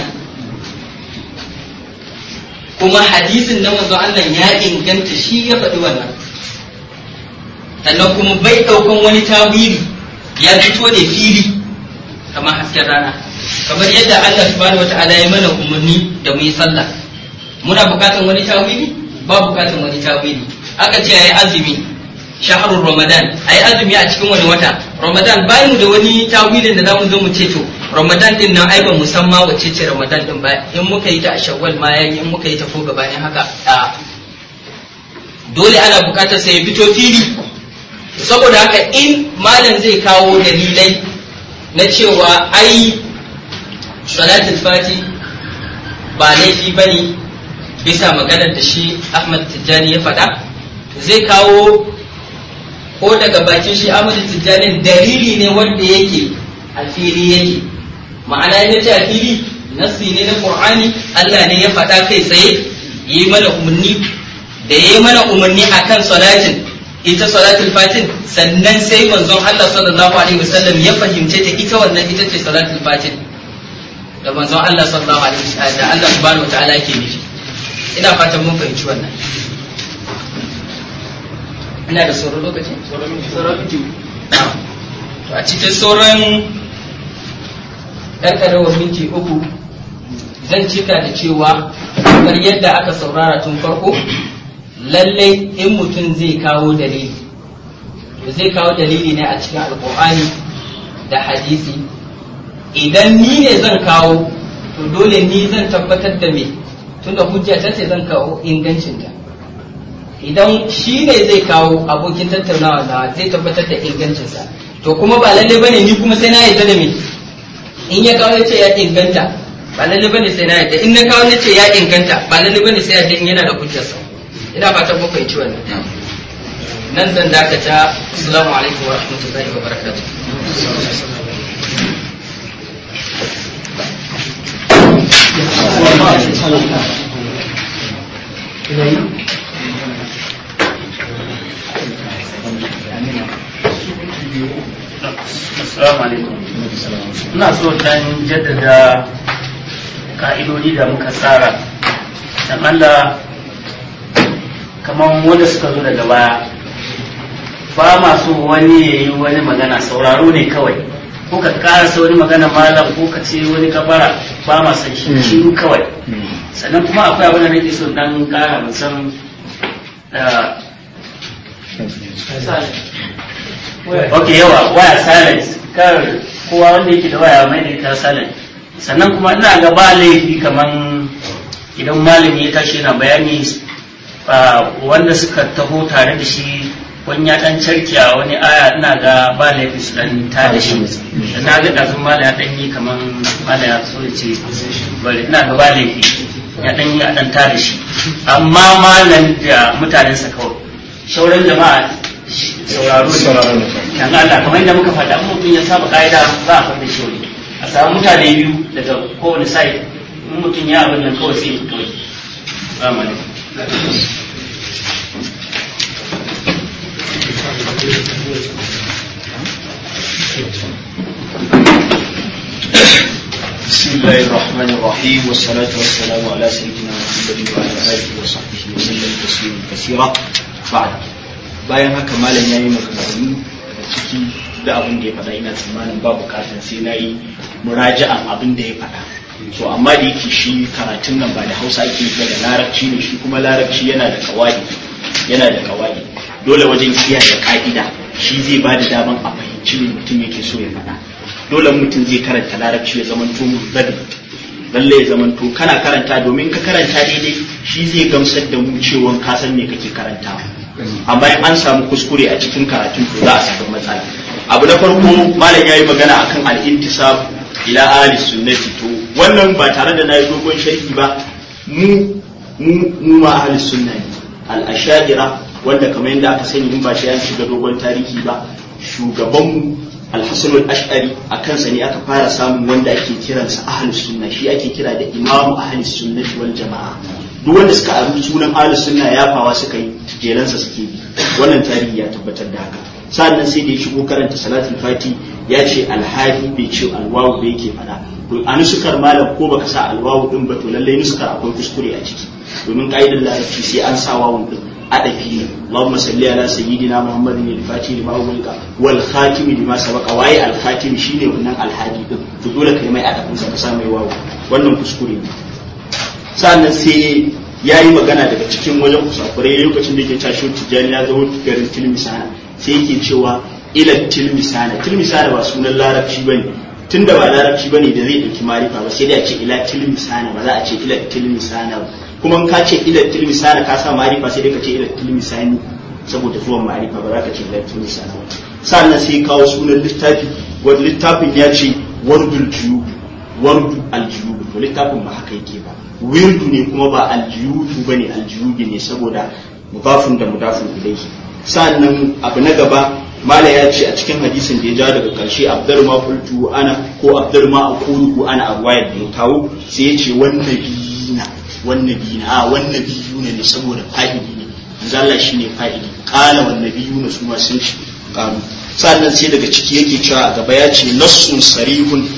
kuma hadisin na manzon Allah ya inganta shi ya faɗi wannan sannan kuma bai ɗaukan wani tawili ya fito ne fili kamar hasken rana kamar yadda Allah subhanahu wataala ya mana umarni da mu yi sallah muna bukatan wani tawili ba bukatan wani tawili aka ce ayi azumi shahrul ramadan ayi azumi a cikin wani wata ramadan bayan mu da wani tawilin da zamu zo mu ce to ramadan din nan ai ba musamman wace ce ramadan din ba in muka yi ta a shawwal ma yayi in muka yi ta ko gabanin haka a dole ana bukatar sai ya fito fili saboda haka in malam zai kawo dalilai na cewa ai salatul fati ba laifi bane bisa maganar da shi Ahmad Tijjani ya faɗa zai kawo ko daga bakin shi Ahmad Tijjani dalili ne wanda yake a fili yake ma'ana ya ce a fili nasi ne na Qur'ani Allah ne ya faɗa kai tsaye yi mana umarni da yi mana umarni akan salatin ita salatul fatin sannan sai manzon Allah sallallahu alaihi wasallam ya fahimce ta ita wannan ita ce salatul fatin da manzon Allah sallallahu alaihi wasallam da Allah subhanahu wataala yake nufi ina fatan mun fahimci wannan ina da sauran lokaci sauran minti to a cikin sauran ɗan ƙarawar minti uku zan cika da cewa kamar yadda aka saurara tun farko lallai in mutum zai kawo dalili to zai kawo dalili ne a cikin alƙur'ani da hadisi idan ni ne zan kawo to dole ni zan tabbatar da me tunda hujja ta ce zan kawo ingancinta idan shi ne zai kawo abokin tattaunawa na zai tabbatar da ingancinsa to kuma ba lalle bane ni kuma sai na yarda da me in ya kawo yace ya inganta ba lalle bane sai na yarda in na kawo nace ya inganta ba lalle bane sai yarda in yana da hujjarsa ina fatan kun fahimci wannan nan zan dakata assalamu alaikum wa rahmatullahi wa barakatuh Assalamu alaikum. Ina so dan jaddada ka'idodi da muka tsara. Dan Allah kamar wanda suka zo daga baya ba ma so wani yayi wani magana sauraro ne kawai. Ko ka karasa wani magana malam ko ka ce wani kabara ba ma san shi shiru kawai. Sannan kuma akwai abin da nake so dan kara musan ok yawa waya silence kar kowa wanda yake da waya mai da ita silence sannan kuma ina ga ba laifi kaman idan malami ya tashi yana bayani wanda suka taho tare da shi wani ya dan carkiya wani aya ina ga ba laifi su dan ta da shi na ga dazun malami ya dan yi kaman malami ya so ya ce bari ina ga ba laifi ya dan yi a dan ta da shi amma malam da mutanensa kawai shauran jama'a sauraro ne kan Allah kamar yadda muka faɗa mutum ya saba ka'ida za a fara shi wani a samu mutane biyu daga kowane side in mutum ya abin nan kawai sai ya kawai salamu alaikum بسم الله الرحمن الرحيم والصلاة والسلام على سيدنا محمد وعلى آله وصحبه وسلم تسليما كثيرا بعد bayan haka malam ya yi maganganu da ciki da abin da ya faɗa ina tsammanin ba bukatar sai na yi muraja'an abin da ya faɗa to amma da yake shi karatun nan ba da hausa ake yi da larabci ne shi kuma larabci yana da kawai yana da kawai dole wajen kiyaye ka'ida shi zai ba da daman a fahimci me mutum yake so ya faɗa dole mutum zai karanta larabci ya zamanto muzabbi lalle ya zamanto kana karanta domin ka karanta daidai shi zai gamsar da mu cewa ka san me kake karantawa amma in an samu kuskure a cikin karatun to za a samu matsala abu na farko malam yayi magana akan al-intisab ila ahli sunnati to wannan ba tare da nayi dogon sharhi ba mu mu mu ma ahli sunna ne al-ashadira wanda kamar yadda aka sani in ba shi ya shiga dogon tarihi ba shugaban mu al-Hasan al-Ash'ari a kansa ne aka fara samun wanda ake kiransa ahlus sunna, shi ake kira da imamu ahlus sunnati wal jama'a. duk wanda suka aru sunan ahlus sunna yafawa suka yi jelansa suke bi, wannan tarihi ya tabbatar da haka. sannan sai da ya shigo karanta salatul fati ya ce alhadi bai ce alwawu da yake fada, to a nusukar malam ko baka sa alwawu din ba to lallai nusukar akwai kuskure a ciki, domin ka'idar larabci sai an sa wawun din adafi ne. Allahumma salli ala sayyidina Muhammadin al-Fatih lima ulqa wal khatimi lima sabaqa, waye al-khatimi shine wannan alhadi din, to dole kai mai adafin sa ka sa mai wawu, wannan kuskure ne. sannan sai yayi magana daga cikin wajen kusakurai lokacin da yake tashi tijani ya zo garin Tilmisana, sai yake cewa ila Tilmisana. Tilmisana ba sunan larabci bane, tunda ba larabci bane da zai dauki marifa ba, sai dai a ce ila Tilmisana, ba za a ce ila Tilmisana ba. kuma ka ce ila tilmisana ka sa marifa sai dai ka ce ila tilmisani saboda zuwan marifa, ba za ka ce ila tilmisana ba. sannan sai kawo sunan littafi, wanda littafin ya ce wardul juyub, wardu aljuyub, to littafin ba haka yake ba, wirdu ne kuma ba aljuyub bane, aljuyub ne saboda mudafun da mudafun ilayhi. sannan abu na gaba mala ya ce a cikin hadisin da ya ja daga karshe abdul ma qultu ana ko abdul ma aqulu ana arwayat da ya kawo, sai ya ce wannan bina wannan biyu a wannan biyu ne saboda fa'idi ne, manzo Allah shine fa'idi, qala wan nabiyuna su ma sun ci karu. sannan sai daga ciki yake cewa gaba ya ce nassun sarihun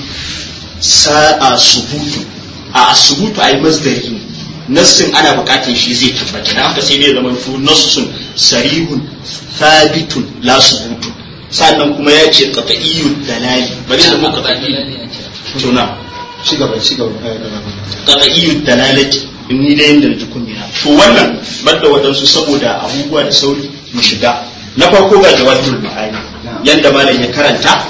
sa'a subutu, a subutu ai masdari ne, nassin ana bukatun shi zai tabbata, dan haka sai dai zaman to nassun sarihun thabitun la subutu. sannan kuma ya ce qat'iyyud dalali, bari da mu qat'iyyud tuna ci gaba ci gaba qat'iyyud dalalati ni da yanda ji kunya. to wannan banda wadansu saboda abubuwa da sauri mu shiga. na farko ga jawahirul ma'ani yanda malam ya karanta,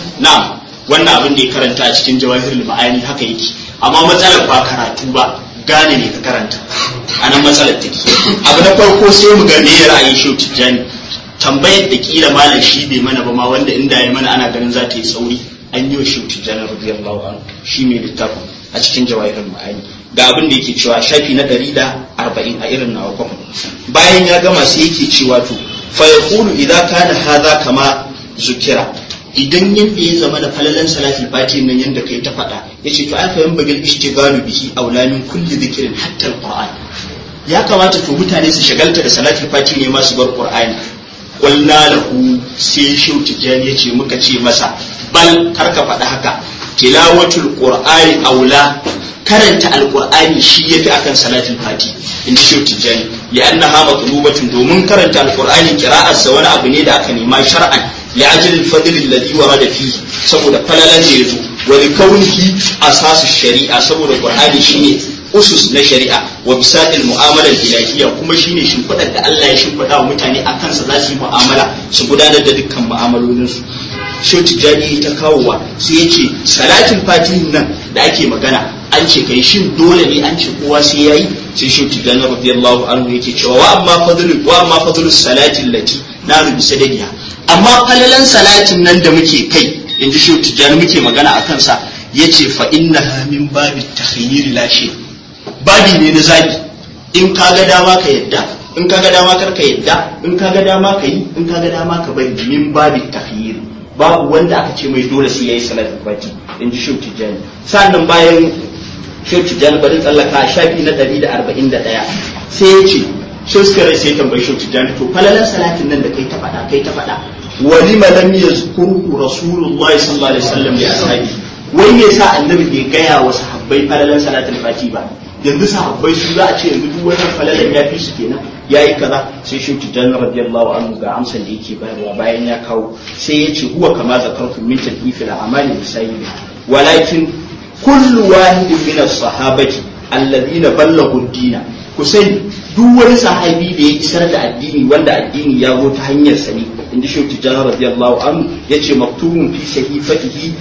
na wannan abin da ya karanta a cikin jawahirul ma'ani haka yake, amma matsalar ba karatu ba, gane ne ka karanta, anan matsalar take. abu na farko sai mu ga me ra'ayin Shehu Tijjani, tambayar da kila malam shi bai mana ba ma, wanda inda ya mana ana ganin za ta yi sauri, an yi wa Shehu Tijjani radiyallahu anhu shi mai littafin a cikin jawahirul ma'ani. ga abin da yake cewa shafi na ɗari da arba'in a irin nawa kwafin. bayan ya gama sai yake cewa to fa yaqulu idza kana hadha kama zukira, idan yanda ya zama da falalan salatul fati nan yanda kai ta faɗa, yace to aka yan bagil ishtigalu bihi aula min kulli dhikrin hatta alquran, ya kamata to mutane su shagalta da salatul fati ne ma su bar qur'ani. qulna lahu, sai Shehu Tijjani yace muka ce masa bal karka faɗa haka, tilawatul qur'ani aula, karanta alqur'ani shi yafi akan salatul fati in ji Shehu Tijjani, li'annaha matlubatun, domin karanta alqur'ani qira'ar sa wani abu ne da aka nema shar'an li ajli al-fadl alladhi warada fihi, saboda falalan da yazo, wa li kaunihi asasu shari'a, saboda qur'ani shine usus na shari'a, wa bisadil mu'amala al-ilahiyya, kuma shine shimfidar da Allah ya shimfida wa mutane akan sa za su yi mu'amala su gudanar da dukkan mu'amalolin su. Shehu Tijjani ta kawowa sai ya ce salatul fatihin nan da ake magana an ce kai shin dole ne an ce kowa sai yayi, sai Shehu Tijjani radiyallahu anhu yake cewa wa amma fadlu wa amma fadlu salati allati nanu bi sadadiha, amma falalan salatin nan da muke kai inji Shehu Tijjani muke magana akan sa, yace fa innaha min babit takhayyir la shay, babi ne na zabi, in kaga dama ka yadda, in kaga dama kar ka yadda, in kaga dama ka yi, in kaga dama ka bari, min babit takhayyir, babu wanda aka ce mai dole sai yayi salatul fati inji Shehu Tijjani. sannan bayan Shehu Tijjani bari tsallaka shafi na ɗari da arba'in da ɗaya sai ya ce Shehu Skare sai tambayi Shehu Tijjani, to falalan salatin nan da kai ta faɗa kai ta faɗa walima lam yazkuru rasulullahi sallallahu alaihi wasallam li ashabi, wai me yasa annabi bai gaya wa sahabbai falalan salatul fati ba? yanzu sahabbai su za a ce yanzu duk wannan falalan ya fi su kenan, yayi kaza. sai Shehu Tijjani radiyallahu anhu ga amsan da yake bayarwa bayan ya kawo, sai ya ce huwa kama zakartum min tadifil a'mali bisayyid, walakin kullu wahidin min as-sahabati alladhina ballaghu ad-dina, kusani duk wani sahabi da ya isar da addini wanda addini ya zo ta hanyar sa ne, inda Shehu Tijjani radiyallahu anhu yace maktubun fi sahifatihi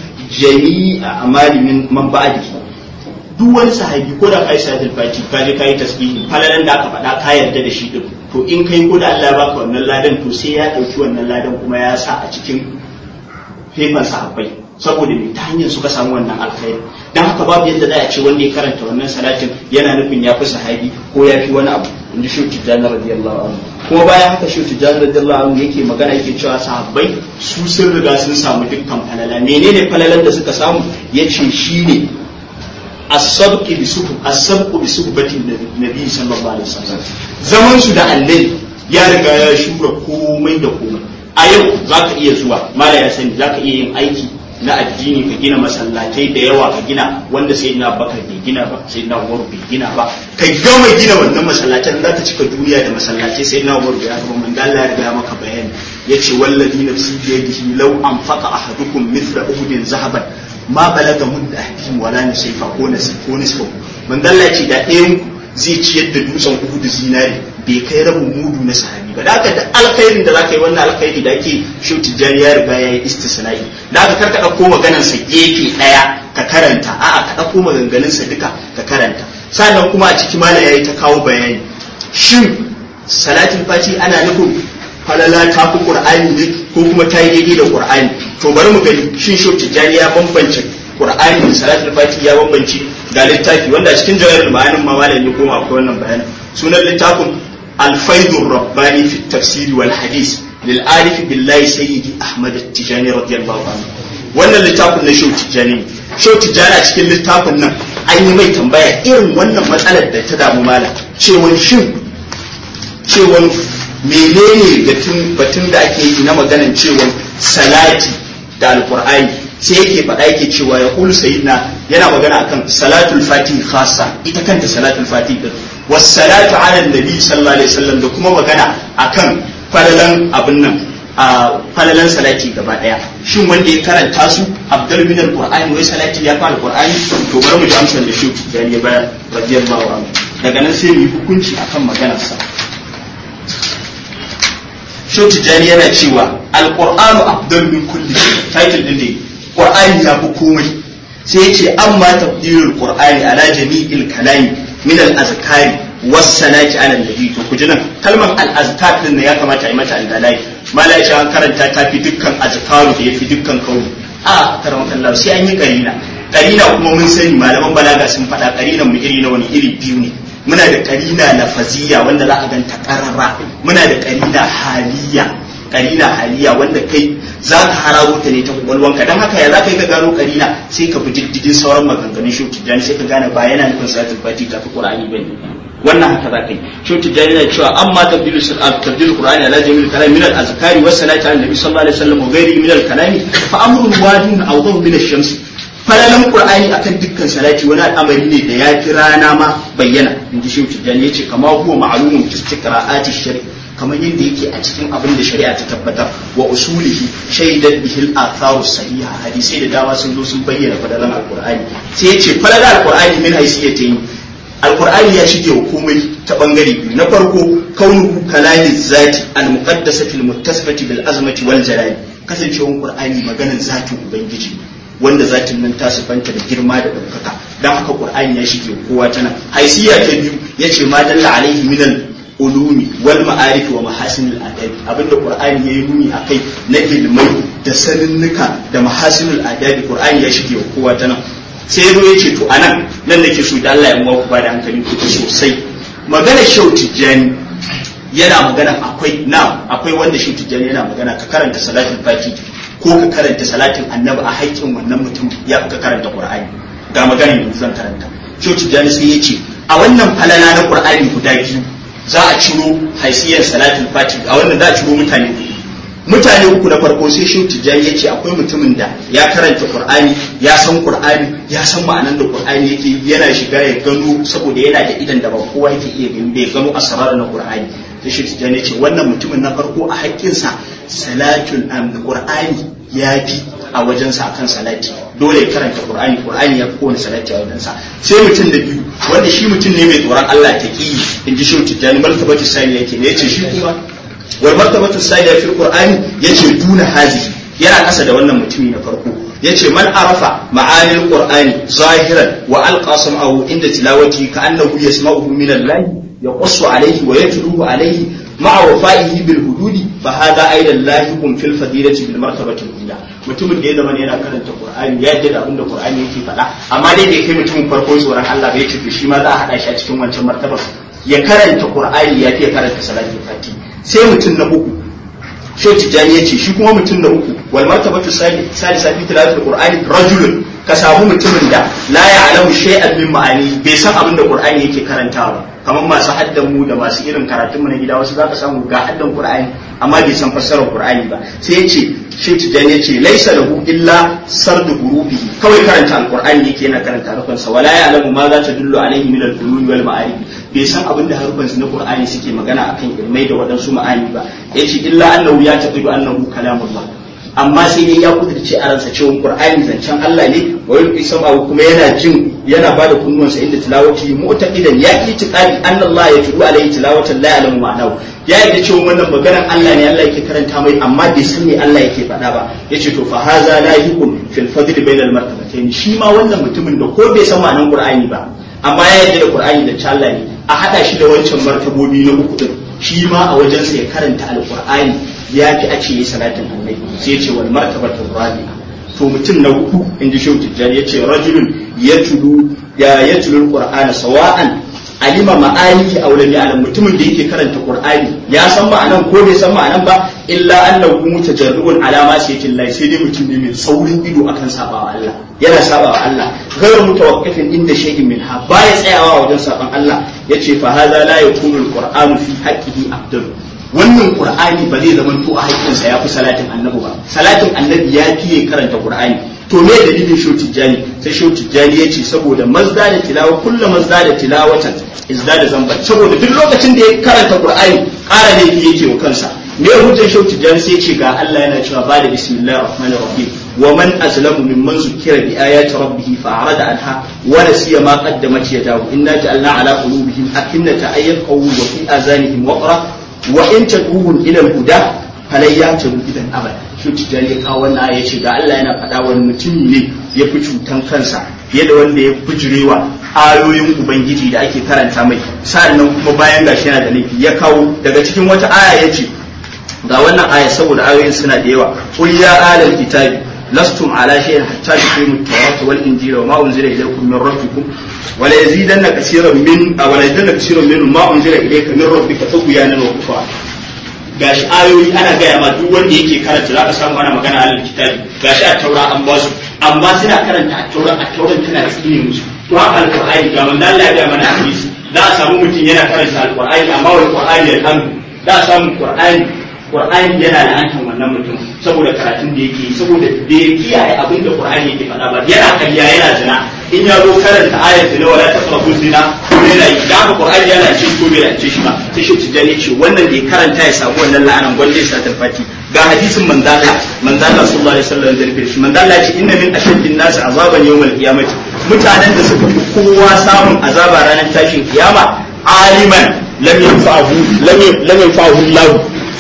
jami'a amali min man ba'dihi, duk wani sahabi ko da kai salatul fati ka je kai tasbihi falalan da aka faɗa ka yarda da shi din, to in kai ko da Allah ya baka wannan ladan, to sai ya dauki wannan ladan kuma ya sa a cikin fefan sahabbai, saboda ne ta hanyar suka samu wannan alkhairi. dan haka babu yadda za a ce wanda ya karanta wannan salatin yana nufin ya fi sahabi ko ya fi wani abu, in ji Shehu Tijjani radiyallahu anhu. Kuma bayan haka Shehu Tijjani radiyallahu anhu yake magana yake cewa sahabbai su sun riga sun samu dukkan falala. Menene falalan da suka samu? Yace shine as-sabqu bi suhb as-sabqu bi suhbati nabi sallallahu alaihi wasallam. Zaman su da annabi ya riga ya shura komai da komai. A yau zaka iya zuwa mala ya sani zaka iya yin aiki na addini ka gina masallatai da yawa ka gina wanda sai na Bakar bai gina ba sai na Umar bai gina ba kai gama gina wannan masallatan za ka cika duniya da masallatai sai na Umar bai haka man Allah ya riga maka bayani yace wallazi nafsi bi yadihi law anfaqa ahadukum mithla uhudin zahaban ma balaga mudda ahadihim wala nisfa ko nisfa ko nisfa man Allah ce da ɗayan zai ciyar da dutsen Uhud zinari bai kai rabin mudu na sahabi ba da haka da alkhairin da zaka yi wannan alkhairi da ake Shehu Tijjani ya riga ya yi istisna'i da haka karka dauko maganar sa gefe daya ka karanta a'a ka dauko maganganun sa duka ka karanta sannan kuma a cikin mala yayi ta kawo bayani shin salatul fati ana nufin falala ta fi qur'ani ne ko kuma ta yi daidai da qur'ani to bari mu gani shin Shehu Tijjani ya bambance qur'ani da salatul fati ya bambance ga littafi wanda a cikin jawahirul ma'anin ma malam ne kuma akwai wannan bayani sunan littafin الفيض الرباني في التفسير والحديث للعارف بالله سيدي أحمد التجاني رضي الله عنه wannan littafin na Shehu Tijjani Shehu Tijjani a cikin littafin nan an yi mai tambaya irin wannan matsalar da ta damu mala cewa shin cewa menene batun batun da ake yi na maganan cewa salati da alqur'ani sai yake faɗa yake cewa ya qulu sayyidina yana magana akan salatul fatih khassa ita kanta salatul fatih din wassalatu ala nabi sallallahu alaihi wasallam da kuma magana akan falalan abin nan a falalan salati gaba daya shin wanda ya karanta su abdul min alqur'ani wai salati ya fara alqur'ani to bari mu ji amsar da Shehu Tijjani ya bayar radiyallahu anhu daga nan sai mu yi hukunci akan maganar sa Shehu Tijjani yana cewa alqur'anu afdal min kulli shay title din ne qur'ani ya fi komai sai ya ce amma tafdirul qur'ani ala jami'il kalami min al-azkari was-salati ala nabi to kujina kalmar al-azkar din ne ya kamata a yi mata al-dalai malai an karanta ta fi dukkan azkaru da yafi dukkan kauli a karaman Allah sai an yi karina karina kuma mun sani malaman balaga sun faɗa karinan mu iri na wani iri biyu ne muna da karina lafaziyya wanda za a ganta karara muna da karina haliya karina haliya wanda kai za ka hararo ta ne ta kwakwalwanka don haka ya za ka yi ka gano karina sai ka bi diddigin sauran maganganun Shehu Tijjani sai ka gane ba yana nufin salatul fati ta fi qur'ani bane wannan haka za ka yi Shehu Tijjani na cewa amma tabdilu surat tabdilu qur'ani ala jami'il kalam min al-azkari was salati ala nabi sallallahu alaihi wasallam wa ghairihi min al-kalami fa amrun wadin awdahu min ash-shams falalan qur'ani akan dukkan salati wani al'amari ne da ya fi rana ma bayyana inji Shehu Tijjani yace kama huwa ma'lumun fi istiqra'ati ash-shari' kamar yadda yake a cikin abin da shari'a ta tabbatar wa usulihi shaidat bihil atharu sahiha hadisi da dama sun zo sun bayyana fadalan alqur'ani sai yace fadalan alqur'ani min haysiyatayn alqur'ani ya shige wa komai ta bangare biyu na farko kaunuhu kalami zati almuqaddasati almuttasifati bil azmati wal jalali kasancewan qur'ani maganan zatin ubangiji wanda zatin nan ta sifanta da girma da daukaka dan haka qur'ani ya shige kowa ta nan haysiya ta biyu yace ma dalla alaihi minal ulumi wal ma'arif wa mahasinul adabi abinda qur'ani yayi nuni akai na ilmai da saninnuka da mahasinul adabi qur'ani ya shige kowa ta nan sai yazo yace to anan nan nake so da Allah ya mu ku ba da hankali ku sosai magana Shehu Tijjani yana magana akwai na akwai wanda Shehu Tijjani yana magana ka karanta salatul fati ko ka karanta salatin annabi a haƙƙin wannan mutum ya ka karanta qur'ani ga magana yanzu zan karanta Shehu Tijjani sai yace a wannan falala na qur'ani guda biyu za a ciro haisiyar salatul fati a wannan za a ciro mutane uku mutane uku na farko sai Shehu Tijjani ya ce akwai mutumin da ya karanta qur'ani ya san qur'ani ya san ma'anar da qur'ani yake yana shiga ya gano saboda yana da idan da ba kowa yake iya gani bai gano asrar na qur'ani sai Shehu Tijjani ya ce wannan mutumin na farko a haƙƙinsa salatul qur'ani ya fi a wajensa akan salati dole ya karanta qur'ani qur'ani ya fi kowane salati a wajensa sai mutum da biyu wanda shi mutum ne mai tsoron Allah ta ki in ji Shehu Tijjani martabatu sani yake ne yace shi kuma wal martabatu sani fil qur'ani yace duna hazi yana kasa da wannan mutumi na farko yace man arafa ma'anil qur'ani zahiran wa alqa sam'ahu inda tilawati ka annahu yasma'uhu min Allah yaqussu alayhi wa yatluhu alayhi ma'a wafa'ihi bil hududi fa hada aidan lahiqun fil fadilati bil martabati al-ula mutumin da ya zama yana karanta qur'ani ya yarda da abin da qur'ani yake faɗa amma dai bai kai mutumin farko tsoron Allah bai tafi shi ma za a hada shi a cikin wancan martabar ya karanta qur'ani ya fi ya karanta salatul fati. Sai mutum na uku Shehu Tijjani ya ce shi kuma mutum na uku wal martabatu salisa fi tilawatil qur'ani rajulun, ka samu mutumin da la ya'lamu shay'an min ma'ani, bai san abin da qur'ani yake karantawa, kamar masu haddan mu da masu irin karatun mu na gida, wasu zaka samu ga haddan qur'ani amma bai san fassarar qur'ani ba. Sai ya ce Shehu Tijjani ya ce laisa lahu illa sardu hurufihi, kawai karanta alqur'ani yake yana karanta harufansa, wala ya'lamu ma za ta dullu alaihi min al-funun wal ma'arif, bai san abin da harufansu na qur'ani suke magana akan ilmai da waɗansu ma'ani ba. Yace illa annahu ya taqidu annahu kalamullah, amma sai dai ya kudurce a ransa cewa qur'ani zancen Allah ne, wa yulqi sam'ahu, kuma yana jin yana bada kunnuwansa inda tilawati mu'taqidan ya yi tiqadi anna Allah ya tudu alaihi tilawatan la ya'lamu ma'anahu, ya yi cewa wannan maganar Allah ne, Allah yake karanta mai amma bai san me Allah yake faɗa ba. Yace to fa haza la yakun fil fadl bainal martabatayn, shi ma wannan mutumin da ko bai san ma'anar qur'ani ba amma ya yarda da qur'ani da Allah ne, a hada shi da wancan martabobi na uku din, shi ma a wajensa ya karanta alqur'ani ya fi a ce yi salatin annabi. Sai ya ce wal martabatu rabi'a, to mutum na uku inji Shehu Tijjani ya ce rajulun yatlu ya yatlu alqur'ana sawa'an alima ma'anihi aw lam ya'lam, mutumin da yake karanta qur'ani ya san ma'anan ko bai san ma'anan ba, illa annahu mutajarribun ala ma sayyidillahi, sai dai mutum ne mai saurin ido akan sabawa Allah, yana sabawa Allah, ghayr mutawaqqifin inda shay'in minha, baya tsayawa wajen saban Allah. Yace fa hadha la yakunu alqur'anu fi haqqihi afdal, wannan qur'ani ba zai zama to a haƙƙinsa ya fi salatin annabi ba, salatin annabi ya fiye karanta qur'ani. To me dalilin Shehu Tijjani? Sai Shehu Tijjani ya ce saboda mazda da tilawa kullu mazda da tilawatan izda da zamba, saboda duk lokacin da ya karanta qur'ani ƙara laifi yake wa kansa. Me hujjar Shehu Tijjani? Sai ya ce ga Allah yana cewa ba da bismillahir rahmanir rahim, wa man azlamu mimman zukira bi ayati rabbih fa arada anha wa nasiya ma qaddamat yadahu inna ja'alna ala qulubihim akinnata ayyaqaw wa fi azanihim waqra wa in tad'uhum ila al-huda falan yahtadu idan abada. Shehu Tijjani ya kawo wannan aya, ce ga Allah yana faɗa wani mutumi ne ya fi cutan kansa fiye da wanda ya bijirewa ayoyin ubangiji da ake karanta mai, sa'annan kuma bayan gashi yana da laifi. Ya kawo daga cikin wata aya ya ce ga wannan aya saboda ayoyin suna da yawa, qul ya ahlal kitabi lastum ala shay'in hatta tuqimu at-taurata wal injila wa ma unzila ilaykum min rabbikum wa la yazidanna kaseeran min aw la yazidanna kaseeran min ma unzila ilayka min rabbika tughyanan wa kufra. Gashi ayoyi ana gaya ma duk wanda yake karanta za ka samu ana magana alal kitabi, gashi a taura an ba su, amma suna karanta a taura, a tauran tana tsine musu. To haka alqur'ani ga manzo Allah ya ga mana hadisi, za a samu mutum yana karanta alqur'ani amma wal qur'ani ya kan, za a samu qur'ani qur'ani yana la'antar wannan mutum saboda karatun da yake yi, saboda da ya kiyaye abin da qur'ani yake faɗa ba, yana kariya yana zina, in ya zo karanta ayat zina wala taqrabu zina yana yi, da haka qur'ani yana ce ko bai ce shi ba. Sai Shehu Tijjani ce wannan da ya karanta ya samu wannan la'anan gwanda ya sa tarfati. Ga hadisin manzala manzala sallallahu alaihi wasallam da rufe shi, manzala ce inna min ashaddin nas azaban yawmal qiyamati, mutanen da suka fi kowa samun azaba ranar tashin kiyama, aliman lam yanfa'u lam lam yanfa'u Allah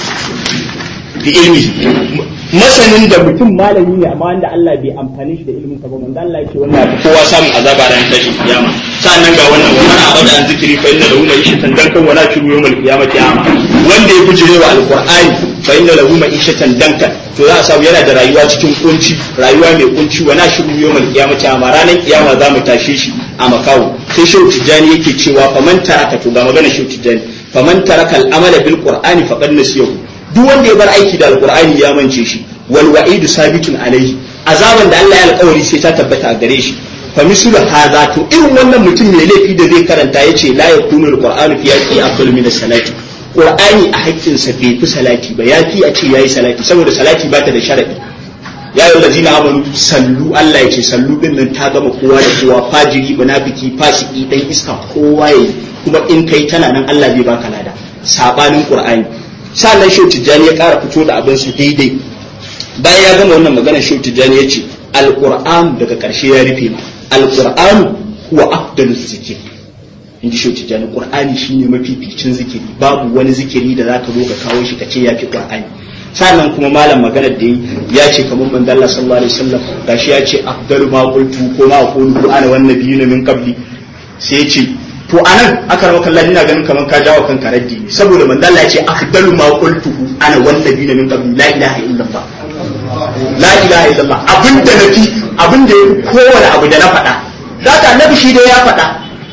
bi ilmihi, masanin da mutum malami ne amma wanda Allah bai amfani shi da ilimin sa ba, manzo Allah yake wannan kowa samun azaba ran tashin kiyama. Sannan ga wannan wa man abada an zikri fa inna lahu ma'ishatan dankan wa la shuru yawmal qiyamati ama, wanda ya bujire wa alqur'ani fa inna lahu ma'ishatan dankan, to za a samu yana da rayuwa cikin kunci, rayuwa mai kunci, wa la shuru yawmal qiyamati ama, ranar kiyama za mu tashe shi a makawo. Sai Shehu Tijjani yake cewa faman taraka, to ga magana Shehu Tijjani, faman taraka al-amala bil qur'ani faqad nasiyahu, duk wanda ya bar aiki da alqur'ani ya mance shi, wal wa'idu sabitun alaihi, azaban da Allah ya alƙawari sai ta tabbata a gare shi. Fa mislu hadha, to irin wannan mutum mai laifi da zai karanta yace la yakunu alqur'anu fi haqqi afdalu min as-salati, qur'ani a haƙƙin sa bai fi salati ba, yafi a ce yayi salati, saboda salati ba ta da sharadi. Ya ayyuhal ladzina amanu sallu, Allah yace sallu din nan ta gama kowa da kowa, fajiri munafiki fasiki dan iska kowa yayi, kuma in kai tana nan Allah zai baka lada, sabanin qur'ani. Sannan Shehu Tijjani ya ƙara fito da abin su daidai. Bayan ya gama wannan magana, Shehu Tijjani ya ce alqur'an daga ƙarshe ya rufe ma, alqur'anu huwa afdalu zikr. Inji Shehu Tijjani, qur'ani shine mafificin zikiri, babu wani zikiri da zaka zo ka kawo shi ka ce yafi qur'ani. Sannan kuma malam maganar da ya ce kamar manzo Allah sallallahu alaihi wasallam gashi ya ce afdalu ma qultu ko ma qultu ana wan nabiyuna min qabli, sai ya ce to anan aka rawa kallon ina ganin kamar ka jawo kanka raddi ne, saboda manzo Allah ya ce afdalu ma qultuhu ana wan nabiyuna min qabli la ilaha illallah, la ilaha illallah, abinda nafi abinda ya kowane abu da na faɗa, zaka annabi shi da ya faɗa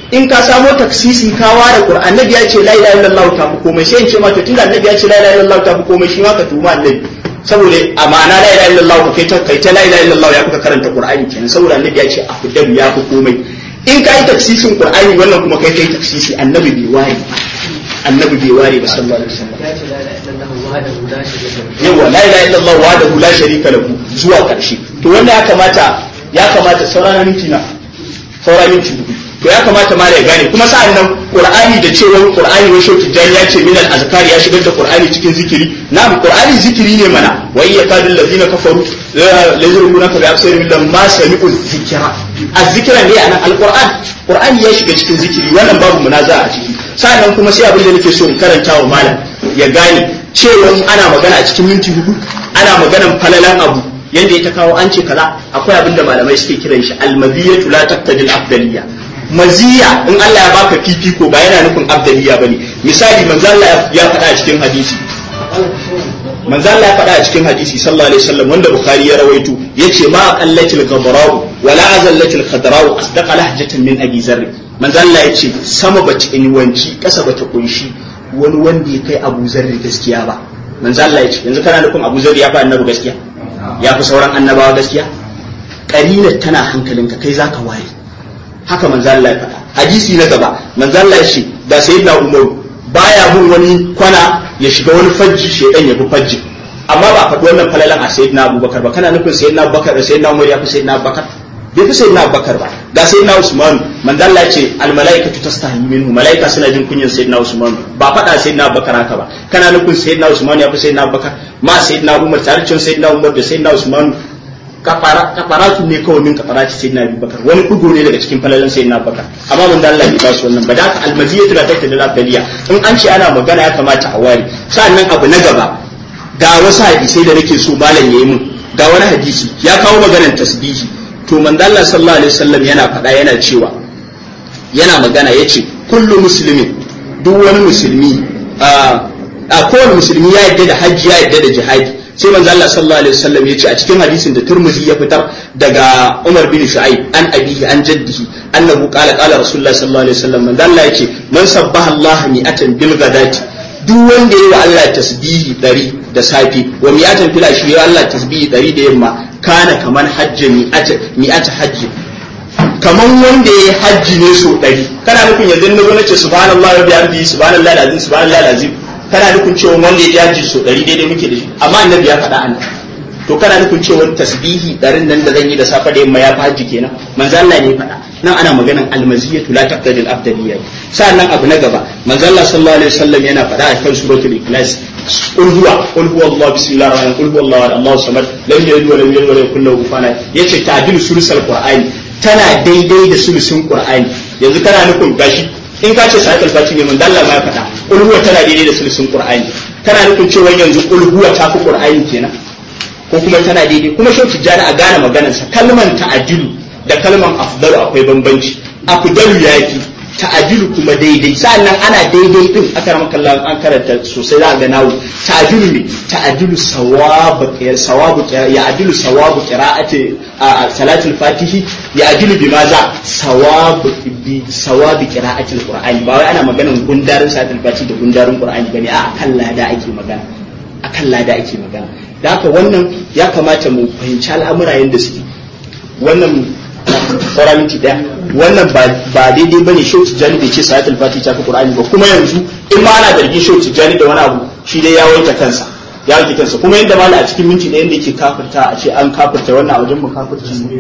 in ka samo taksisi ka ware Qur'an annabi ya ce la ilaha illallah ta fi komai sai in ce ma to tunda annabi ya ce la ilaha illallah ta fi komai shi ma ka tuma annabi saboda a ma'ana la ilaha illallah ka kai ta kai ta la ilaha illallah ya kuka karanta Qur'ani kenan saboda annabi ya ce afdal ya fi komai in ka yi taksisin Qur'ani wannan kuma kai kai taksisi annabi bai ware annabi bai ware ba sallallahu alaihi wasallam ya ce la ilaha illallah wahdahu la sharika lahu yawa la ilaha illallah wahdahu la sharika lahu zuwa karshe to wanda ya kamata ya kamata sauraron minti na sauraron minti to ya kamata ma ya gane kuma sa'an nan Qur'ani da cewa Qur'ani wa shauki dan ya ce min al-azkar ya shigar da Qur'ani cikin zikiri na'am Qur'ani zikiri ne mana wa yakadul ladina kafaru la yuzruna ka bi absarihim lamma sami'u dhikra az-zikra ne anan al-Qur'an Qur'ani ya shiga cikin zikiri wannan babu munaza a ciki sa'an nan kuma sai abin da nake so in karanta wa malam ya gane cewa ana magana a cikin minti hudu ana maganan falalan abu yanda ya ta kawo an ce kaza akwai abin da malamai suke kiran shi al-madiyatu la taqtadi al-afdaliyya maziya in Allah ya baka fifiko ba yana nufin abdaliya bane misali manzo Allah ya faɗa a cikin hadisi manzo Allah ya faɗa a cikin hadisi sallallahu alaihi wasallam wanda Bukhari ya rawaito yace ma qallatil ghabra'u wala azallatil khadra'u asdaqa lahjatan min abi zarr manzo Allah yace sama bace inwanci kasa bata kunshi wani wanda ya kai Abu Zarr gaskiya ba manzo Allah yace yanzu kana nufin Abu Zarr ya fa annabi gaskiya ya fi sauran annabawa gaskiya qarinar tana hankalinka kai zaka waye haka manzo Allah ya faɗa hadisi na gaba manzo Allah ya ce da sayyidina Umar baya bin wani kwana ya shiga wani fajji shedan ya bi fajji amma ba faɗi wannan falalan a sayyidina Abubakar ba kana nufin sayyidina Abubakar da sayyidina Umar ya fi sayyidina Abubakar bai fi sayyidina Abubakar ba da sayyidina Usman manzo Allah ya ce al malaikatu tastahi minhu malaika suna jin kunyan sayyidina Usman ba faɗa sayyidina Abubakar haka ba kana nufin sayyidina Usman ya fi sayyidina Abubakar ma sayyidina Umar tare da sayyidina Umar da sayyidina Usman kafaratu ne kawai min kafarati sayyidina Abubakar wani dugo ne daga cikin falalan sayyidina Abubakar amma mun da Allah ya basu wannan ba da haka almadiyatu la taqtadi al-afdaliya in an ce ana magana ya kamata a wari sannan abu na gaba ga wasu hadisai da nake so malam yayi mun ga wani hadisi ya kawo maganar tasbihi to manzo Allah sallallahu alaihi wasallam yana faɗa yana cewa yana magana yace kullu muslimin duk wani musulmi a kowane musulmi ya yadda da hajji ya yadda da jihadi sai manzo Allah sallallahu alaihi wasallam yace a cikin hadisin da Tirmidhi ya fitar daga Umar bin Shu'aib an abihi an jaddihi annahu qala qala Rasulullah sallallahu alaihi wasallam manzo Allah yace man sabbaha Allah mi'atan bil ghadati duk wanda yayi wa Allah tasbihi dari da safi wa mi'atan fil ashi yayi Allah tasbihi dari da yamma kana kaman hajji mi'ata mi'ata hajji kaman wanda yayi hajji ne so dari kana nufin yanzu na zo nace subhanallahi wa bihamdihi subhanallahi alazim subhanallahi alazim kana nufin cewa wanda ya jaji so ɗari daidai muke da shi amma annabi ya faɗa an to kana nufin cewa tasbihi ɗarin nan da zan yi da safa da yamma ya fi hajji kenan manzo Allah ne ya faɗa nan ana maganan almaziyatu la taqtadi al-afdaliyya sa'annan abu na gaba manzo Allah sallallahu alaihi wasallam yana faɗa a kan suratul ikhlas qul huwa qul huwa Allah bismillahir rahmanir rahim qul huwa Allah Allahu samad lam yalid wa lam yulad wa lam yakul lahu kufuwan ahad yace ta'dilu sulusal qur'ani tana daidai da sulusun qur'ani yanzu kana nufin gashi in ka ce salatul fati ne mun dalla ma ya faɗa ulhuwa tana daidai da sulusun qur'ani kana nufin cewa yanzu ulhuwa ta fi qur'ani kenan ko kuma tana daidai kuma shi tijjani a gane maganar sa kalman ta'adilu da kalman afdalu akwai bambanci afdalu yafi ta'adilu kuma daidai sannan ana daidai din aka rama kallon an karanta sosai za a ga nawo ta'adilu ne ta'adilu sawabu sawabu ya adilu sawabu qira'ati salatul fatihi ya adilu bi maza sawabu bi sawabi qira'ati alqur'ani ba wai ana maganan gundarin salatul fatihi da gundarin qur'ani bane a akan lada ake magana akan lada ake magana da haka wannan ya kamata mu fahimci al'amura yanda suke wannan tsoraminti daya wannan ba daidai bane shehu tijjani bai ce salatul fatihi ta fi qur'ani ba kuma yanzu in ma ana zargin shehu tijjani da wani abu shi dai ya wanke kansa ya wanke kansa kuma yanda mala a cikin minti ɗaya yanda yake kafirta a ce an kafirta wannan a wajen mu kafirci ne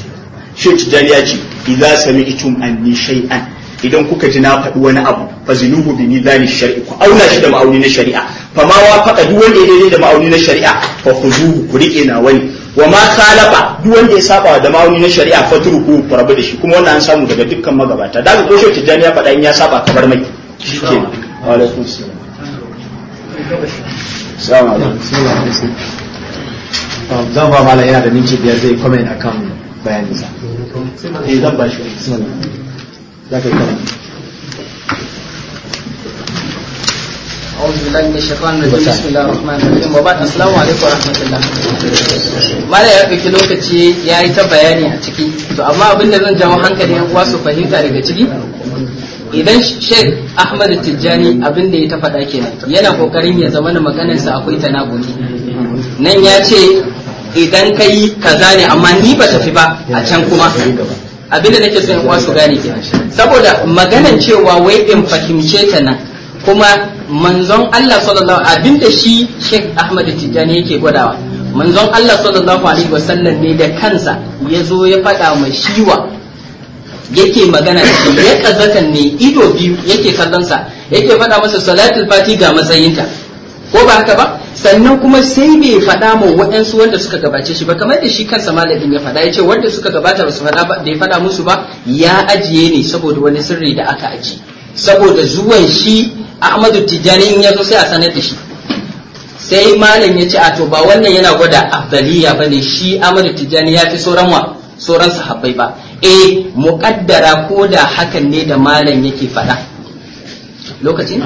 shehu tijjani ya ce idza sami'tum anni shay'an idan kuka ji na faɗi wani abu fa zinuhu bi mizani shar'i ku auna shi da ma'auni na shari'a fa ma wa faɗa duk wanda ya daidai da ma'auni na shari'a fa khuzuhu ku rike na wani wa ma khalafa duk wanda ya saba da ma'auni na shari'a fatruku ku rabu da shi kuma wannan an samu daga dukkan magabata daga ko shi tijani ya faɗa in ya saba kamar mai shikenan wa alaikum assalam assalamu alaikum zan ba mala yana da minti biyar zai comment akan bayanin sa eh zan ba shi bismillah zaka yi أعوذ بالله من الشيطان الرجيم بسم الله الرحمن الرحيم وبعد السلام عليكم ورحمة الله mala ya ɗauki lokaci ya yi ta bayani a ciki to amma abin da zan jawo hankali yan uwa su fahimta daga ciki idan Sheikh Ahmad Tijjani abin da ya ta faɗa kenan yana kokarin ya zama na maganarsa akwai tanakuli. Nan ya ce idan kai kaza ne amma ni ba tafi ba a can kuma abin da nake so in kwasu gane kenan. Saboda maganar cewa wai in fahimce ta nan kuma manzon Allah sallallahu abinda shi Sheikh Ahmad Tijjani yake gwadawa manzon Allah sallallahu alaihi wasallam ne da kansa ya zo ya faɗa mai shiwa yake magana da shi ya kazatan ne ido biyu yake kallon sa yake faɗa masa salatul fati ga matsayinta ko ba haka ba sannan kuma sai bai faɗa mu waɗansu wanda suka gabace shi ba kamar da shi kansa malamin ya faɗa yace wanda suka gabata ba su faɗa ba da ya faɗa musu ba ya ajiye ne saboda wani sirri da aka ajiye saboda zuwan shi Ahmadu Tijjani in ya zo sai a sanar da shi sai malam ya ce a to ba wannan yana gwada afdaliya bane shi Ahmadu Tijjani ya fi sauran wa sauran sahabbai ba eh muqaddara ko da hakan ne da malam yake faɗa lokacin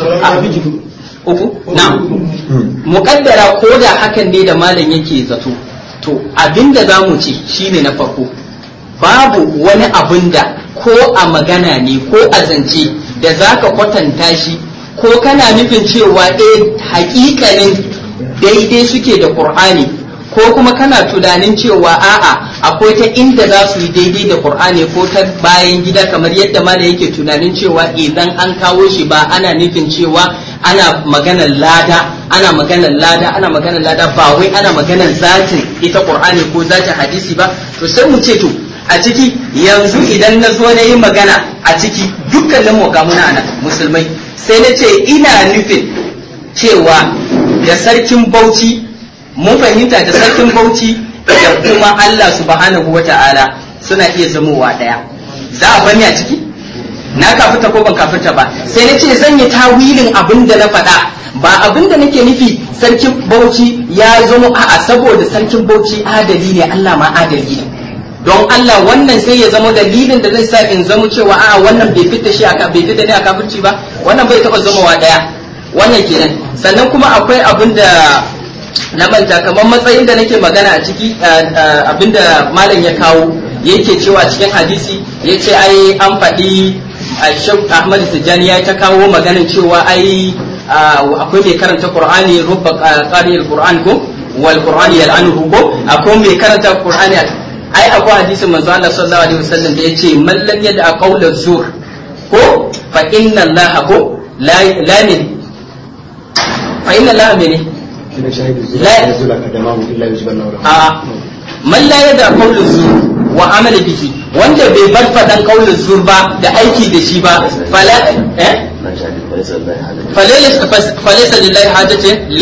uku na muqaddara ko da hakan ne da malam yake zato to abinda zamu ce shine na farko babu wani abinda ko a magana ne ko a zance da zaka kwatanta shi ko kana nufin cewa eh hakikanin daidai suke da Qur'ani ko kuma kana tunanin cewa a'a akwai ta inda za su yi daidai da Qur'ani ko ta bayan gida kamar yadda ma da yake tunanin cewa idan an kawo shi ba ana nufin cewa ana maganar lada ana maganar lada ana maganar lada ba wai ana maganar zatin ita Qur'ani ko zatin hadisi ba to sai mu ce to a ciki yanzu idan na zo na yi magana a ciki dukkanin mu ga muna nan musulmai sai na ce ina nufin cewa da sarkin Bauchi mun fahimta da sarkin Bauchi da kuma Allah subhanahu wata'ala suna iya zamowa daya za a bani a ciki na kafirta ko ban kafirta ba sai na ce zan yi tawilin abin da na faɗa ba abin da nake nufi sarkin Bauchi ya zama a'a saboda sarkin Bauchi adali ne Allah ma adali ne don Allah wannan sai ya zama dalilin da zai sa in zama cewa a'a wannan bai fita shi aka bai fita ne a kafirci ba wannan bai taba zamowa daya wannan kenan sannan kuma akwai abin da na manta kamar matsayin da nake magana a ciki abinda malam ya kawo yake cewa cikin hadisi yace ai an faɗi Sheikh Ahmad Tijjani ya ta kawo maganin cewa ai akwai mai karanta Qur'ani rubba qari'il Qur'an ko wal Qur'ani yal'anuhu ko akwai mai karanta Qur'ani ai akwai hadisin manzo Allah sallallahu alaihi wasallam da yace man lam yad'a qawla zur ko fa inna Allah ko la la min fa inna Allah min la yazula kadamahu illa yujbanna a man la yad'a qawla zur wa amala bihi wanda bai bar fadan qawla zur ba da aiki da shi ba fala eh فليس لله حاجة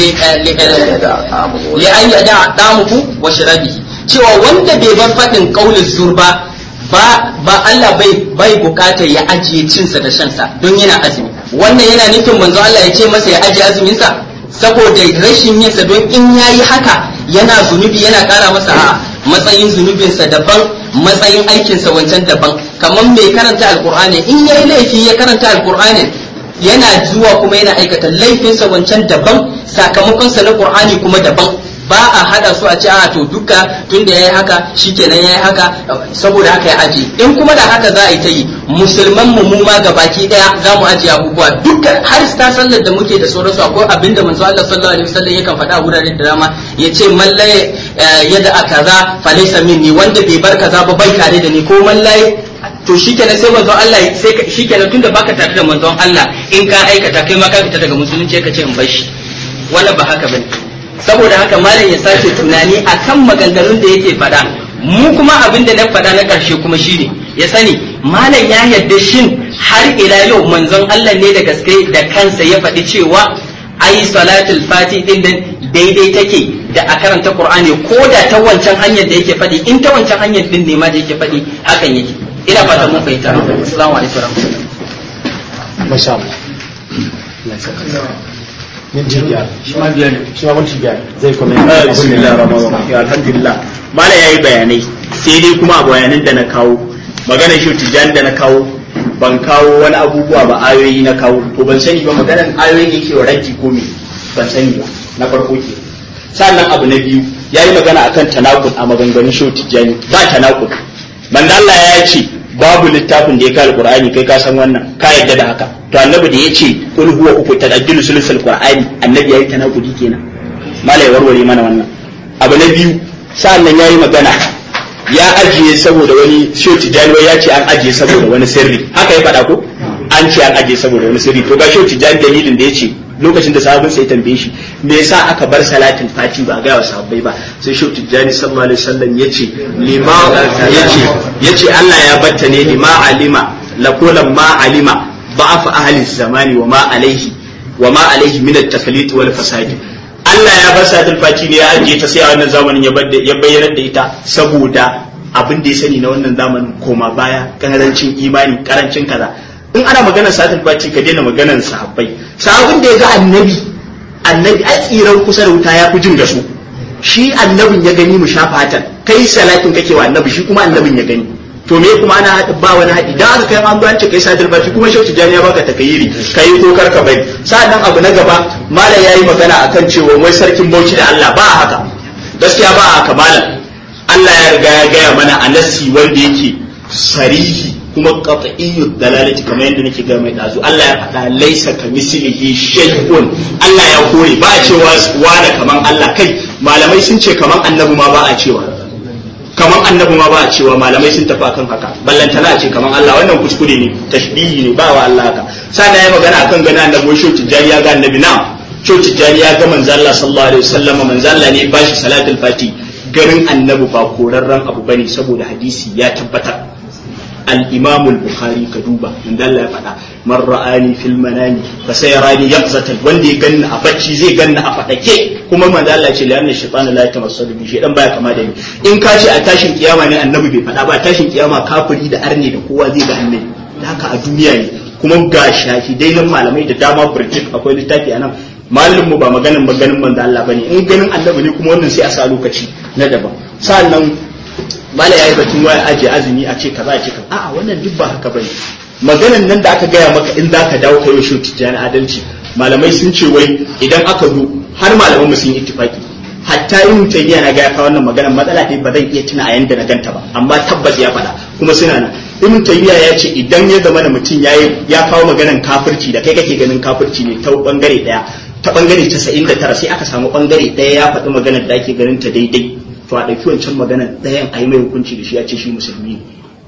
لأن يدع طعمه وشرابه cewa wanda bai bar faɗin ƙaunin zurba ba ba Allah bai bai bukatar ya ajiye cinsa da shansa don yana azumi wannan yana nufin manzo Allah ya ce masa ya ajiye azumin sa saboda rashin yinsa don in yayi haka yana zunubi yana ƙara masa a matsayin zunubinsa daban matsayin aikinsa wancan daban kamar mai karanta alkur'ani in yayi laifi ya karanta alkur'ani yana zuwa kuma yana aikata laifinsa wancan daban sakamakonsa na qur'ani kuma daban ba a hada su a ce a to duka tunda yayi haka shikenan yayi haka saboda haka ya aje in kuma da haka za a yi ta yi musulman mu mu ma gabaki daya za mu aje abubuwa duka har ta sallar da muke da sauransu akwai abinda manzo Allah sallallahu alaihi wasallam yakan faɗa wurare da dama yace mallaye yadda akaza falaysa minni wanda bai bar kaza ba bai tare da ni ko mallaye to shikenan sai manzon Allah sai shikenan tunda baka tare da manzon Allah in ka aikata kai ma ka fita daga musulunci ka ce in bar shi wannan ba haka bane saboda haka malam ya sake tunani akan maganganun da yake faɗa mu kuma abin da na faɗa na ƙarshe kuma shine ya sani malam ya yarda shin har ila yau manzon Allah ne da gaske da kansa ya faɗi cewa ai salatul fati din nan daidai take da a karanta Qur'ani ko da ta wancan hanyar da yake faɗi in ta wancan hanyar din ne ma da yake faɗi hakan yake ina fata mun fahimta assalamu alaikum warahmatullahi masha Allah minti biyar shi ma biyar shi ma minti biyar zai kuma bismillahir rahmanir rahim alhamdulillah mala yayi bayanai sai dai kuma a bayanan da na kawo maganar shi tijani da na kawo ban kawo wani abubuwa ba ayoyi na kawo to ban sani ba maganar ayoyin yake wa ranki ko me ban sani ba na farko ke sannan abu na biyu yayi magana akan tanakul a maganganun shi tijani ba tanakul manzo Allah ya ce babu littafin da ya kai alqur'ani kai ka san wannan ka yadda da haka to annabi da yace kul huwa uku tadaddilu sulsul qur'ani annabi yayi tanakudi kenan malai warware mana wannan abu na biyu sa'annan yayi magana ya ajiye saboda wani shoti jani ya ce an ajiye saboda wani sirri haka ya faɗa ko an ce an ajiye saboda wani sirri to ga shoti jani dalilin da yace lokacin da sahabin sai tambaye shi me yasa aka bar salatin fati ba ga sahabbai ba sai shoti jani sallallahu alaihi wasallam yace lima yace yace Allah ya batta ne lima alima la kulam ma alima ba'af ahli zamani wa ma alaihi wa ma alaihi min at-taflit wal fasad Allah ya bar salatin fati ne ya ajiye ta sai a wannan zamanin ya bayyana da ita saboda abin da ya sani na wannan zamanin koma baya karancin imani karancin kaza in ana maganar salatul fati ka daina maganar sahabbai sahabin da ya ga annabi annabi a tsiran kusa da wuta ya fi jin gasu shi annabin ya gani mu shafa hatan kai salatin kake wa annabi shi kuma annabin ya gani to me kuma ana haɗa ba wani haɗi dan aka kai ma an ce kai salatul fati kuma shauki jani ya baka takayiri kai ko karka bai sa'annan abu na gaba malam yayi magana akan cewa wai sarkin Bauchi da Allah ba haka gaskiya ba haka malam Allah ya riga ya gaya mana a nassi wanda yake sarihi kuma qat'iyyud dalalati kamar yadda nake ga mai dazu Allah ya faɗa laisa kamislihi shay'un Allah ya kore ba a cewa wani kaman Allah kai malamai sun ce kaman annabi ma ba a cewa kaman annabi ma ba a cewa malamai sun tafi akan haka ballantana a ce kaman Allah wannan kuskure ne tashbihi ne ba wa Allah haka sannan ya magana akan gani annabi shi tijari ya ga annabi na shi tijari ya ga manzo Allah sallallahu alaihi wasallam manzo Allah ne ba shi salatul fati ganin annabi ba korarren abu bane saboda hadisi ya tabbatar al-imam al-bukhari ka duba inda Allah ya faɗa man ra'ani fil manami fa sayarani yaqzatan wanda ya ganni a bacci zai ganni a fadake kuma manzo Allah ce la anna shaytanu la yatamassalu bi shaydan baya kama da ni in ka ce a tashin kiyama ne annabi bai faɗa ba tashin kiyama kafiri da arne da kowa zai ga annabi da haka a duniya ne kuma ga shahidai nan malamai da dama burjik akwai littafi anan malamin mu ba maganin maganin manzo Allah bane in ganin annabi ne kuma wannan sai a sa lokaci na daban sannan mala yayi batun waya aje azumi a ce kaza a ce kaza a'a wannan duk ba haka bane maganan nan da aka gaya maka in zaka dawo kai shi tijani adalci malamai sun ce wai idan aka zo har malaman mu sun yi ittifaki hatta in tayyiya na ga ya kawo wannan maganar matsala dai ba zan iya tuna a yanda na ganta ba amma tabbas ya faɗa kuma suna nan ibn tayyiya ya ce idan ya zama da mutum yayi ya kawo maganar kafirci da kai kake ganin kafirci ne ta bangare daya ta bangare casa'in da tara sai aka samu bangare daya ya faɗi maganar da ake ganin ta daidai to a ɗauki wancan maganar ɗayan a yi mai hukunci da shi ya ce shi musulmi ne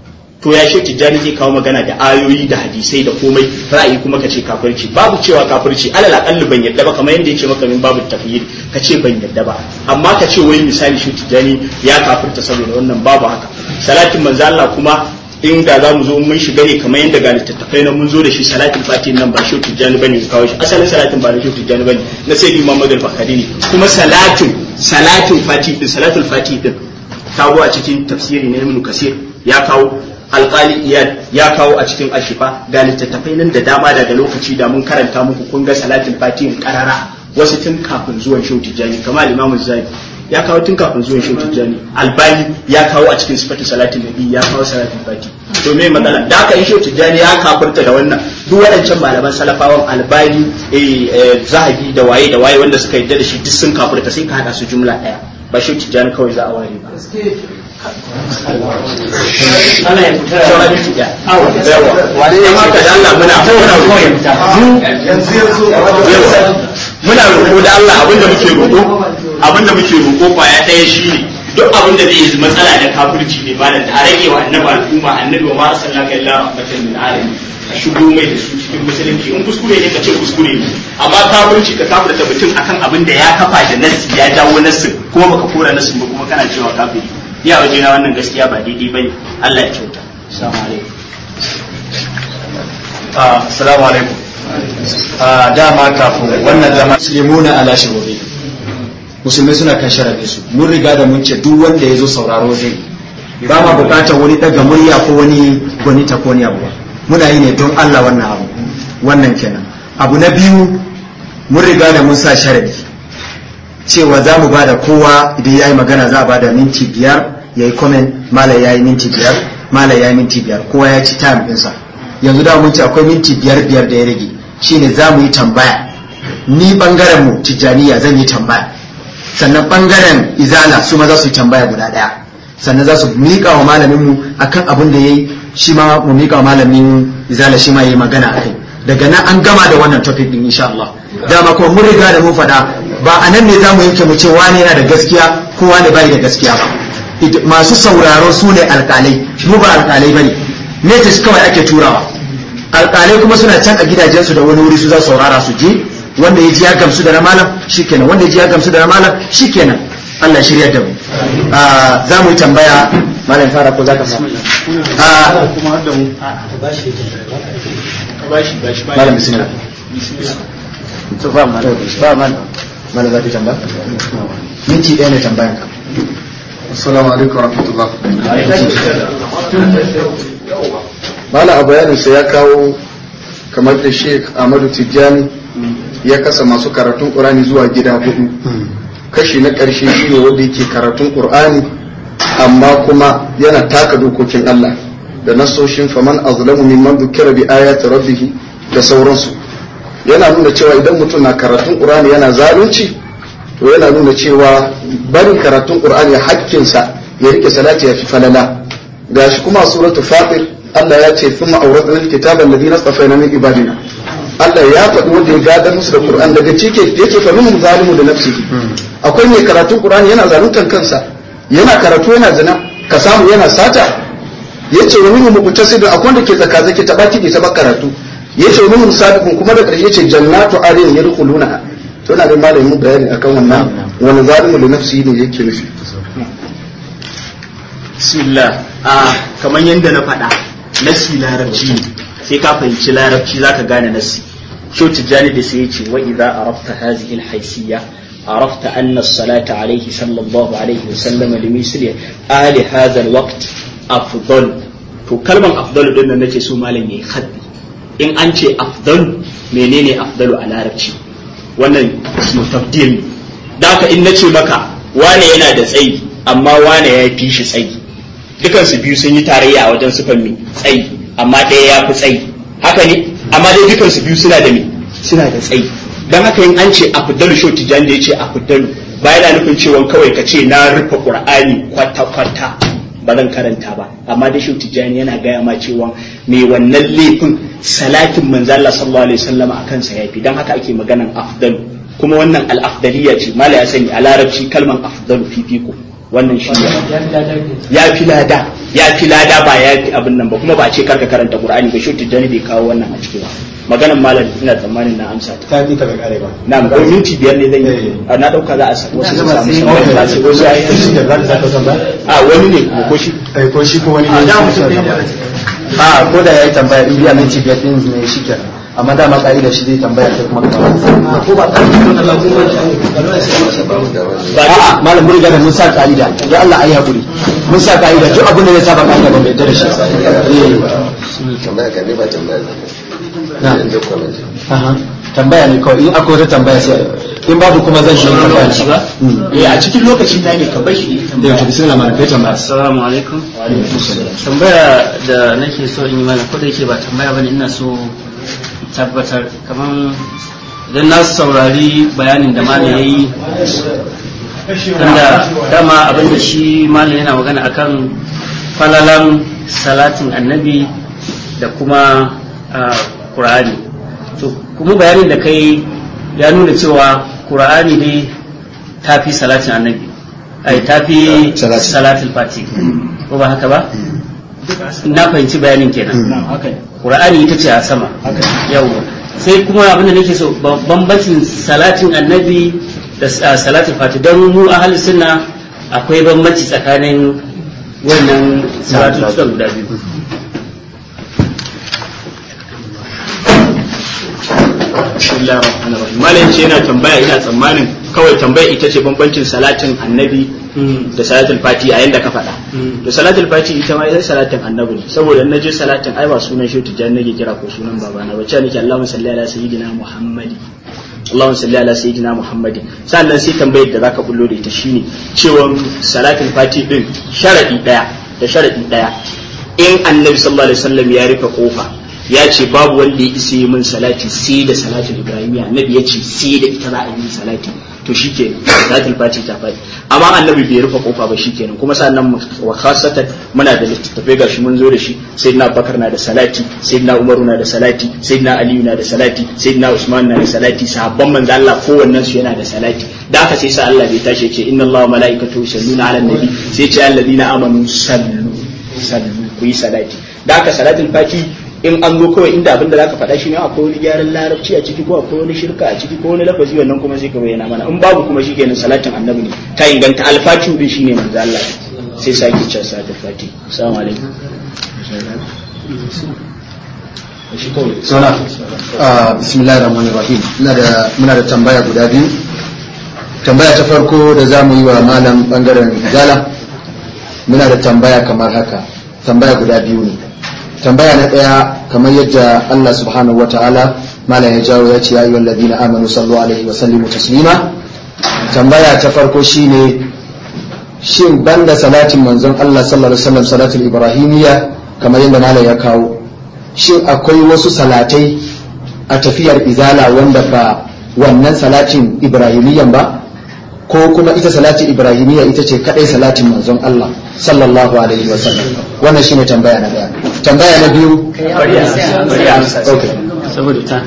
to ya ce tijjani zai kawo magana da ayoyi da hadisai da komai ra'ayi kuma ka ce kafirci babu cewa kafirci alal aqalli ban yadda ba kamar yadda ya ce maka min babu tafyid ka ce ban yadda ba amma ka ce wai misali shi tijjani ya kafirta saboda wannan babu haka salatin manzo Allah kuma inda za mu zo mun shiga ne kamar yadda ga littattafai na mun zo da shi salatin fati nan ba shi tijjani bane ka kawo shi asalin salatin ba na shi tijjani bane na sayyidi Muhammad al-Bukhari ne kuma salatin salatin fati din salatul fati din ta zo a cikin tafsiri na Ibn Kasir ya kawo alƙali iyad ya kawo a cikin ashifa ga littattafai nan da dama daga lokaci da mun karanta muku kun ga salatul fati karara wasu tun kafin zuwan shi tijjani kamar Imam Zaid ya kawo tun kafin zuwan shi tijjani albani ya kawo a cikin sifatu salatin nabi ya kawo salatin fati to me matsala da aka yi shi tijjani ya kafirta da wannan duk waɗancan malaman salafawan albani eh zahabi da waye da waye wanda suka yadda da shi duk sun kafirta sai ka hada su jumla daya ba shi tijjani kawai za a ware ba ana yin tsara da tiya yawa wani ya maka da Allah muna muna roƙo yanzu yanzu muna roƙo da Allah abinda muke roƙo abinda muke roƙo kwaya ɗaya shine duk abinda zai yi matsala da kafirci ne ba da a rage wa annabi al'umma annabi wa ma sallaka illa rahmatan lil alamin a shigo mai da su cikin musulunci in kuskure ne ka ce kuskure ne amma kafirci ka kafirta mutum akan abin da ya kafa da nassi ya jawo nassin kuma baka kora nassin ba kuma kana cewa kafiri ya waje na wannan gaskiya ba daidai bane Allah ya kyauta assalamu alaikum assalamu alaikum dama kafin wannan zama muslimuna ala shurubi musulmai suna kan sharabe su mun riga da mun ce duk wanda ya zo sauraro zai ba ma bukatar wani daga murya ko wani gwani ta ko wani abu muna yi ne don Allah wannan abu wannan kenan abu na biyu mun riga da mun sa sharadi cewa za mu ba da kowa idan ya yi magana za a ba da minti biyar ya yi comment malai ya yi minti biyar malai ya yi minti biyar kowa ya ci time ɗinsa yanzu da mun ce akwai minti biyar biyar da ya rage shine za mu yi tambaya ni bangaren mu tijjaniya zan yi tambaya sannan bangaren izala su ma za su yi tambaya guda ɗaya sannan za su miƙa wa malamin mu akan abin da ya yi shi ma mu mika malamin izala shi ma yi magana akai daga nan an gama da wannan topic din insha Allah dama kuma mun riga da mun faɗa ba a nan ne za mu yanke mu ce wani yana da gaskiya ko wani bai da gaskiya ba masu sauraro su ne alƙalai mu ba alƙalai bane ne ta kawai ake turawa alƙalai kuma suna can a gidajensu da wani wuri su za su saurara su je wanda ya ji ya gamsu da na malam shikenan wanda ya ji ya gamsu da na malam shikenan Allah shirya da mu za mu yi tambaya malam fara ko za ka samu kuma da mu bashi bashi malam bismillah to ba malam ba malam malam za ka tambaya minti ɗaya ne tambayan ka assalamu alaikum warahmatullah mala a bayaninsa ya kawo kamar da Sheikh Ahmadu Tijjani ya kasa masu karatun Qur'ani zuwa gida hudu kashi na ƙarshe shine wanda yake karatun Qur'ani amma kuma yana taka dokokin Allah da nasoshin faman azlamu mimman dhukira bi ayati rabbih da sauransu yana nuna cewa idan mutum na karatun Qur'ani yana zalunci to yana nuna cewa barin karatun Qur'ani hakkinsa ya rike salati ya fi falala gashi kuma suratul Fatir Allah ya ce thumma awratna alkitaba alladhina istafayna min ibadina Allah ya faɗi wanda ya gadar musu da Qur'an daga cike yake fa minhum zalimu da nafsihi akwai mai karatun Qur'ani yana zaluntar kansa yana karatu yana zina ka samu yana sata yace wa minhum muqtasidun akwai wanda ke zakazaki ta baki ke ta karatu yace wa minhum sabiqun kuma da ƙarshe yace jannatu adin yadkhuluna to na da malamin bayani akan wannan wani zalimu da nafsihi ne yake nufi bismillah a kamar yadda na faɗa nasi larabci ne sai ka fahimci larabci zaka gane nasi shau tijjani da sai yace wa idza arafta hadhihi alhaysiyya arafta anna as-salata alayhi sallallahu alayhi wa sallam li misli ali hadha alwaqt afdal to kalman afdal din nan nake so malam yayi khaddi in an ce afdal menene afdalu a larabci wannan ismu tafdil da haka in nace maka wane yana da tsayi amma wane ya fi shi tsayi dukansu biyu sun yi tarayya a wajen sufan mai tsayi amma ɗaya ya fi tsayi haka ne amma dai dukansu biyu suna da mai suna da tsayi don haka yin an ce afdalu shau tijan da ya ce afdalu ba yana nufin cewa kawai ka ce na rufe qur'ani kwata-kwata ba zan karanta ba amma dai shau tijan yana gaya ma cewa mai wannan laifin salatin manzo Allah sallallahu alaihi wasallam a kansa yafi don haka ake maganan afdalu kuma wannan al-afdaliyya ce mala ya sani a larabci kalman afdalu fifiko wannan shi ya fi lada ya fi lada ba ya fi abin nan ba kuma ba a ce karka karanta Qur'ani ba shi tijjani bai kawo wannan a cikin ba maganan malam ina tsammanin na amsa ta ta ka bai kare ba na ko minti biyar ne zan yi na dauka za a samu wasu su samu shi ba ce wasu ayi shi da za ka tambaya a wani ne ko shi ko shi ko wani ne a ko da yayi tambaya in biya minti biyar din ne shi kenan amma da ma ka'ida shi zai tambaya sai kuma ka ko ba ka ba malam mun riga da mun sa ka'ida ya Allah ayi hakuri mun sa ka'ida duk abin da ya saba ka'ida ba mai da shi eh tambaya ka ne ba tambaya na aha tambaya ne kawai in akwai wata tambaya sai in babu kuma zan shi tambaya shi ba eh a cikin lokacin da ne ka bar shi da yau bismillah malam kai tambaya assalamu alaikum wa alaikum assalam tambaya da nake so in yi mana ko da yake ba tambaya bane ina so tabbatar kaman idan na saurari bayanin da malam ya yi tunda dama abinda shi malam yana magana akan falalan salatin annabi da kuma Qur'ani to kuma bayanin da kai ya nuna cewa Qur'ani ne tafi salatin annabi ai tafi salatul fati ko ba haka ba na fahimci bayanin kenan Qur'ani ita ce a sama yau sai kuma abinda nake so bambancin salatin annabi da salatul fati don mu ahli sunna akwai bambanci tsakanin wannan salatul fati guda biyu bismillahir rahmanir rahim malam ce yana tambaya ina tsammanin kawai tambaya ita ce bambancin salatin annabi da salatul fati a yanda ka faɗa to salatul fati ita ma ita salatin annabi ne saboda in naje salatin ai ba sunan shi tijjan nake kira ko sunan babana wacce nake Allahumma salli ala sayyidina Muhammadi Allahumma salli ala sayyidina Muhammadi sannan sai tambayar da zaka bullo da ita shine cewa salatul fati din sharadi daya da sharadi daya in annabi sallallahu alaihi wasallam ya rufe kofa ya ce babu wanda ya isa yi min salati sai da salatul ibrahimiyya annabi ya ce sai da ita za a yi salati to shikenan salatul fati ta faɗi amma annabi bai rufe kofa ba shikenan kuma sannan wa khasatan muna da littattafai gashi mun zo da shi sayyidina Abubakar na da salati sayyidina Umaru na da salati sayyidina Aliyu na da salati sayyidina Usman na da salati sahabban manzo Allah kowannen su yana da salati da haka sai sa Allah bai tashi ce inna Allaha wa malaikatahu yusalluna ala nabi sai ce alladina amanu sallu sallu ku yi salati da haka salatul fati in an zo kawai inda abin da zaka faɗa shi ne akwai wani gyaran larabci a ciki ko akwai wani shirka a ciki ko wani lafazi wannan kuma sai ka bayyana mana in babu kuma shikenan salatin annabi ne ta inganta alfatihu din shine manzo Allah sai sake cewa salatul fati assalamu alaikum sona bismillahir rahmanir rahim muna da muna da tambaya guda biyu tambaya ta farko da zamu yi wa malam bangaren gala muna da tambaya kamar haka tambaya guda biyu ne tambaya na daya kamar yadda Allah subhanahu wataala malam ya jawo ya ce ya ayyuhal ladina amanu sallu alaihi wa sallimu taslima tambaya ta farko shine shin banda salatin manzon Allah sallallahu alaihi wasallam salatul ibrahimiyya kamar yadda malam ya kawo shin akwai wasu salatai a tafiyar izala wanda ba wannan salatin ibrahimiyyan ba ko kuma ita salatin ibrahimiyya ita ce kadai salatin manzon Allah sallallahu alaihi wasallam wannan shine tambaya na daya tambaya na biyu okay saboda ta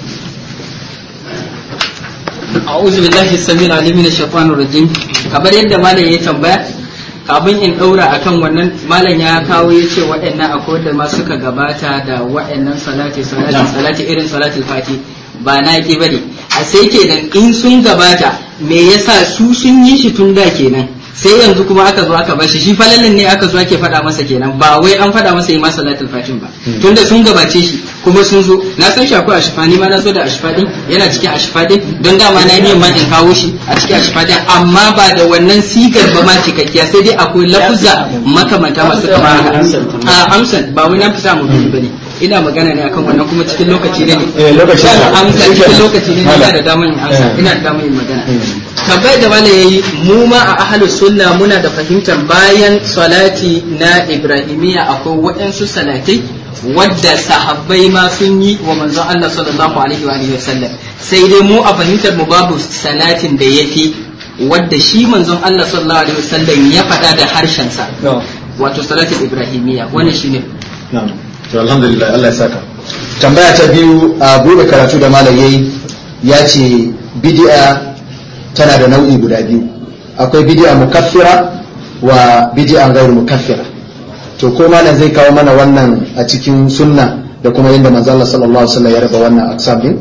a'udhu billahi as-sami'il 'alim minash shaitanir rajim kamar yadda malam ya tambaya kafin in daura akan wannan malam ya kawo yace waɗannan akwai da ma suka gabata da waɗannan salati salati salati irin salatul fati ba na ki bane a sai kenan in sun gabata me yasa su sun yi shi tun da kenan sai yanzu kuma aka zo aka bashi shi falalin ne aka zo ake faɗa masa kenan ba wai an faɗa masa yi masa salatul fatin ba tunda sun gabace shi kuma sun zo na san shi akwai ashfani ma na zo da ashfadin yana cikin ashfadin don dama na yi ma in kawo shi a cikin ashfadin amma ba da wannan sigar ba ma cikakkiya sai dai akwai lafuzza makamanta masu kama haka a amsan ba wai na fita mu bane ina magana ne akan wannan kuma cikin lokaci ne eh lokaci ne amsa cikin lokaci ne ina da damar yin amsa ina da damar yin magana tabbai da wala yayi mu ma a ahlus sunna muna da fahimtar bayan salati na ibrahimiyya akwai waɗansu salatai wadda sahabbai ma sun yi wa manzon Allah sallallahu alaihi wa alihi wasallam sai dai mu a fahimtar mu babu salatin da yafi wadda shi manzon Allah sallallahu alaihi wasallam ya faɗa da harshen sa wato salatul ibrahimiyya wannan shine na'am to alhamdulillah Allah ya saka tambaya ta biyu a bude karatu da malam yayi ya ce bid'a tana da nau'i guda biyu akwai bid'a mukaffira wa bid'a ghairu mukaffira to ko malam zai kawo mana wannan a cikin sunna da kuma yadda manzo Allah sallallahu alaihi wasallam ya raba wannan aqsam din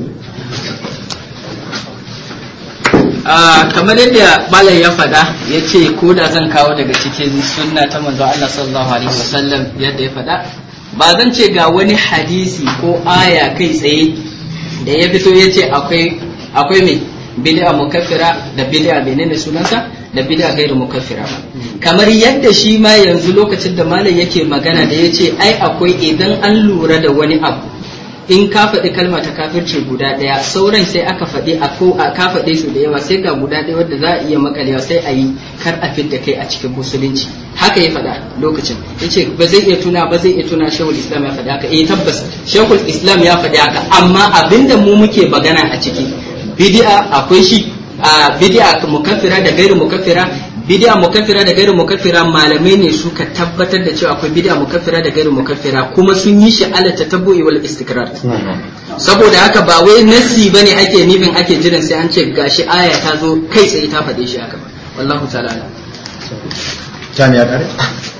a kamar yadda malam ya faɗa yace ko da zan kawo daga cikin sunna ta manzo Allah sallallahu alaihi wasallam yadda ya faɗa ba zan ce ga wani hadisi ko aya kai tsaye da ya fito ya ce akwai akwai mai bid'a mukaffira da bid'a menene sunansa da bid'a gairu mukaffira ba kamar yadda shi ma yanzu lokacin da malam yake magana da yace ai akwai idan an lura da wani abu in ka faɗi kalma ta kafirce guda ɗaya sauran sai aka faɗi a ko a ka faɗe su da yawa sai ga guda ɗaya wanda za a iya makalewa sai a yi kar a fidda kai a cikin musulunci haka ya faɗa lokacin yace ba zai iya tuna ba zai iya tuna shehul islam ya faɗi haka eh tabbas shehul islam ya faɗi haka amma abinda mu muke magana a ciki bid'a akwai shi a bid'a mukaffira da gairu mukaffira bid'a mukaffira da gairu mukaffira malamai ne suka tabbatar da cewa akwai bid'a mukaffira da gairu mukaffira kuma sun yi shi ala tatabbu'i wal istikrar saboda haka ba wai nassi bane ake nufin ake jiran sai an ce gashi aya ta zo kai sai ta faɗe shi haka ba wallahu ta'ala tani ya kare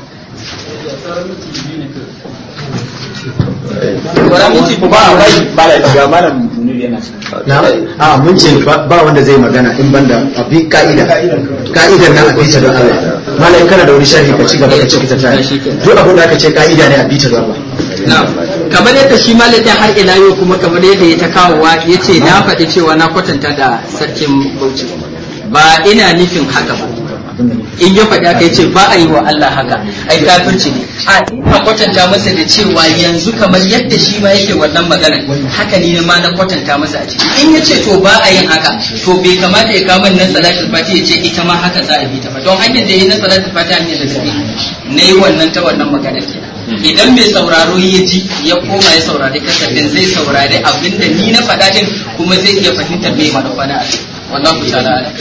a mun ce ba wanda zai magana in banda abi ka'ida ka'idar nan abi ta don Allah malai kana da wani sharhi ka ci gaba ka ci ta tare duk abin da aka ce ka'ida ne abi ta don Allah kamar yadda shi malakin har ila yau kuma kamar yadda ya ta kawowa yace na faɗi cewa na kwatanta da sarkin Bauchi ba ina nufin haka ba in ya faɗi aka yace ba a yi wa Allah haka ai kafirci ne a ina kwatanta masa da cewa yanzu kamar yadda shi ma yake wannan magana haka ne ma na kwatanta masa a ciki in yace to ba a yin haka to bai kamata ya kawo nan salatul fati yace ita ma haka za a bi ta ba don hanyar da yayi na salatul fati ne da gabe ne wannan ta wannan magana kenan idan mai sauraro ya ji ya koma ya saurari kasafin zai saurari abinda ni na faɗa din kuma zai iya fahimtar me manufa na wallahu ta'ala.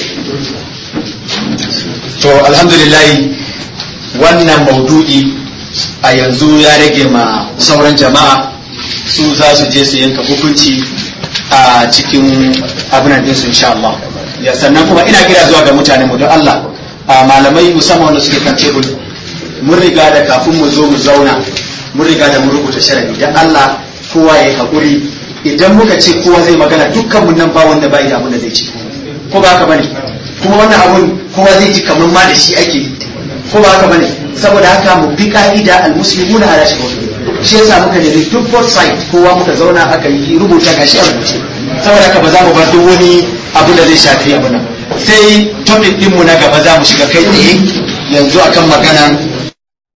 To alhamdulillah wannan maudu'i a yanzu ya rage ma sauran jama'a su za su je su yanka hukunci a cikin abinan ɗinsu insha Allah. Sannan kuma ina kira zuwa ga mutane mu don Allah malamai musamman wanda suke kan tebul mun riga da kafin mu zo mu zauna mun riga da mun rubuta sharadi dan Allah kowa ya yi haƙuri idan muka ce kowa zai magana dukkan mun nan ba wanda ba da abin da zai ci ko ba haka bane kuma wannan abun kowa zai ci kamar ma da shi ake ko ba haka bane saboda haka mu bi ka'ida al-muslimuna ala shuruti shi yasa muka ne duk both side kowa muka zauna aka yi rubuta gashi a rubuce saboda haka ba za mu bar duk wani abu da zai shafi abu nan sai topic din mu na gaba za mu shiga kai tsaye yanzu akan magana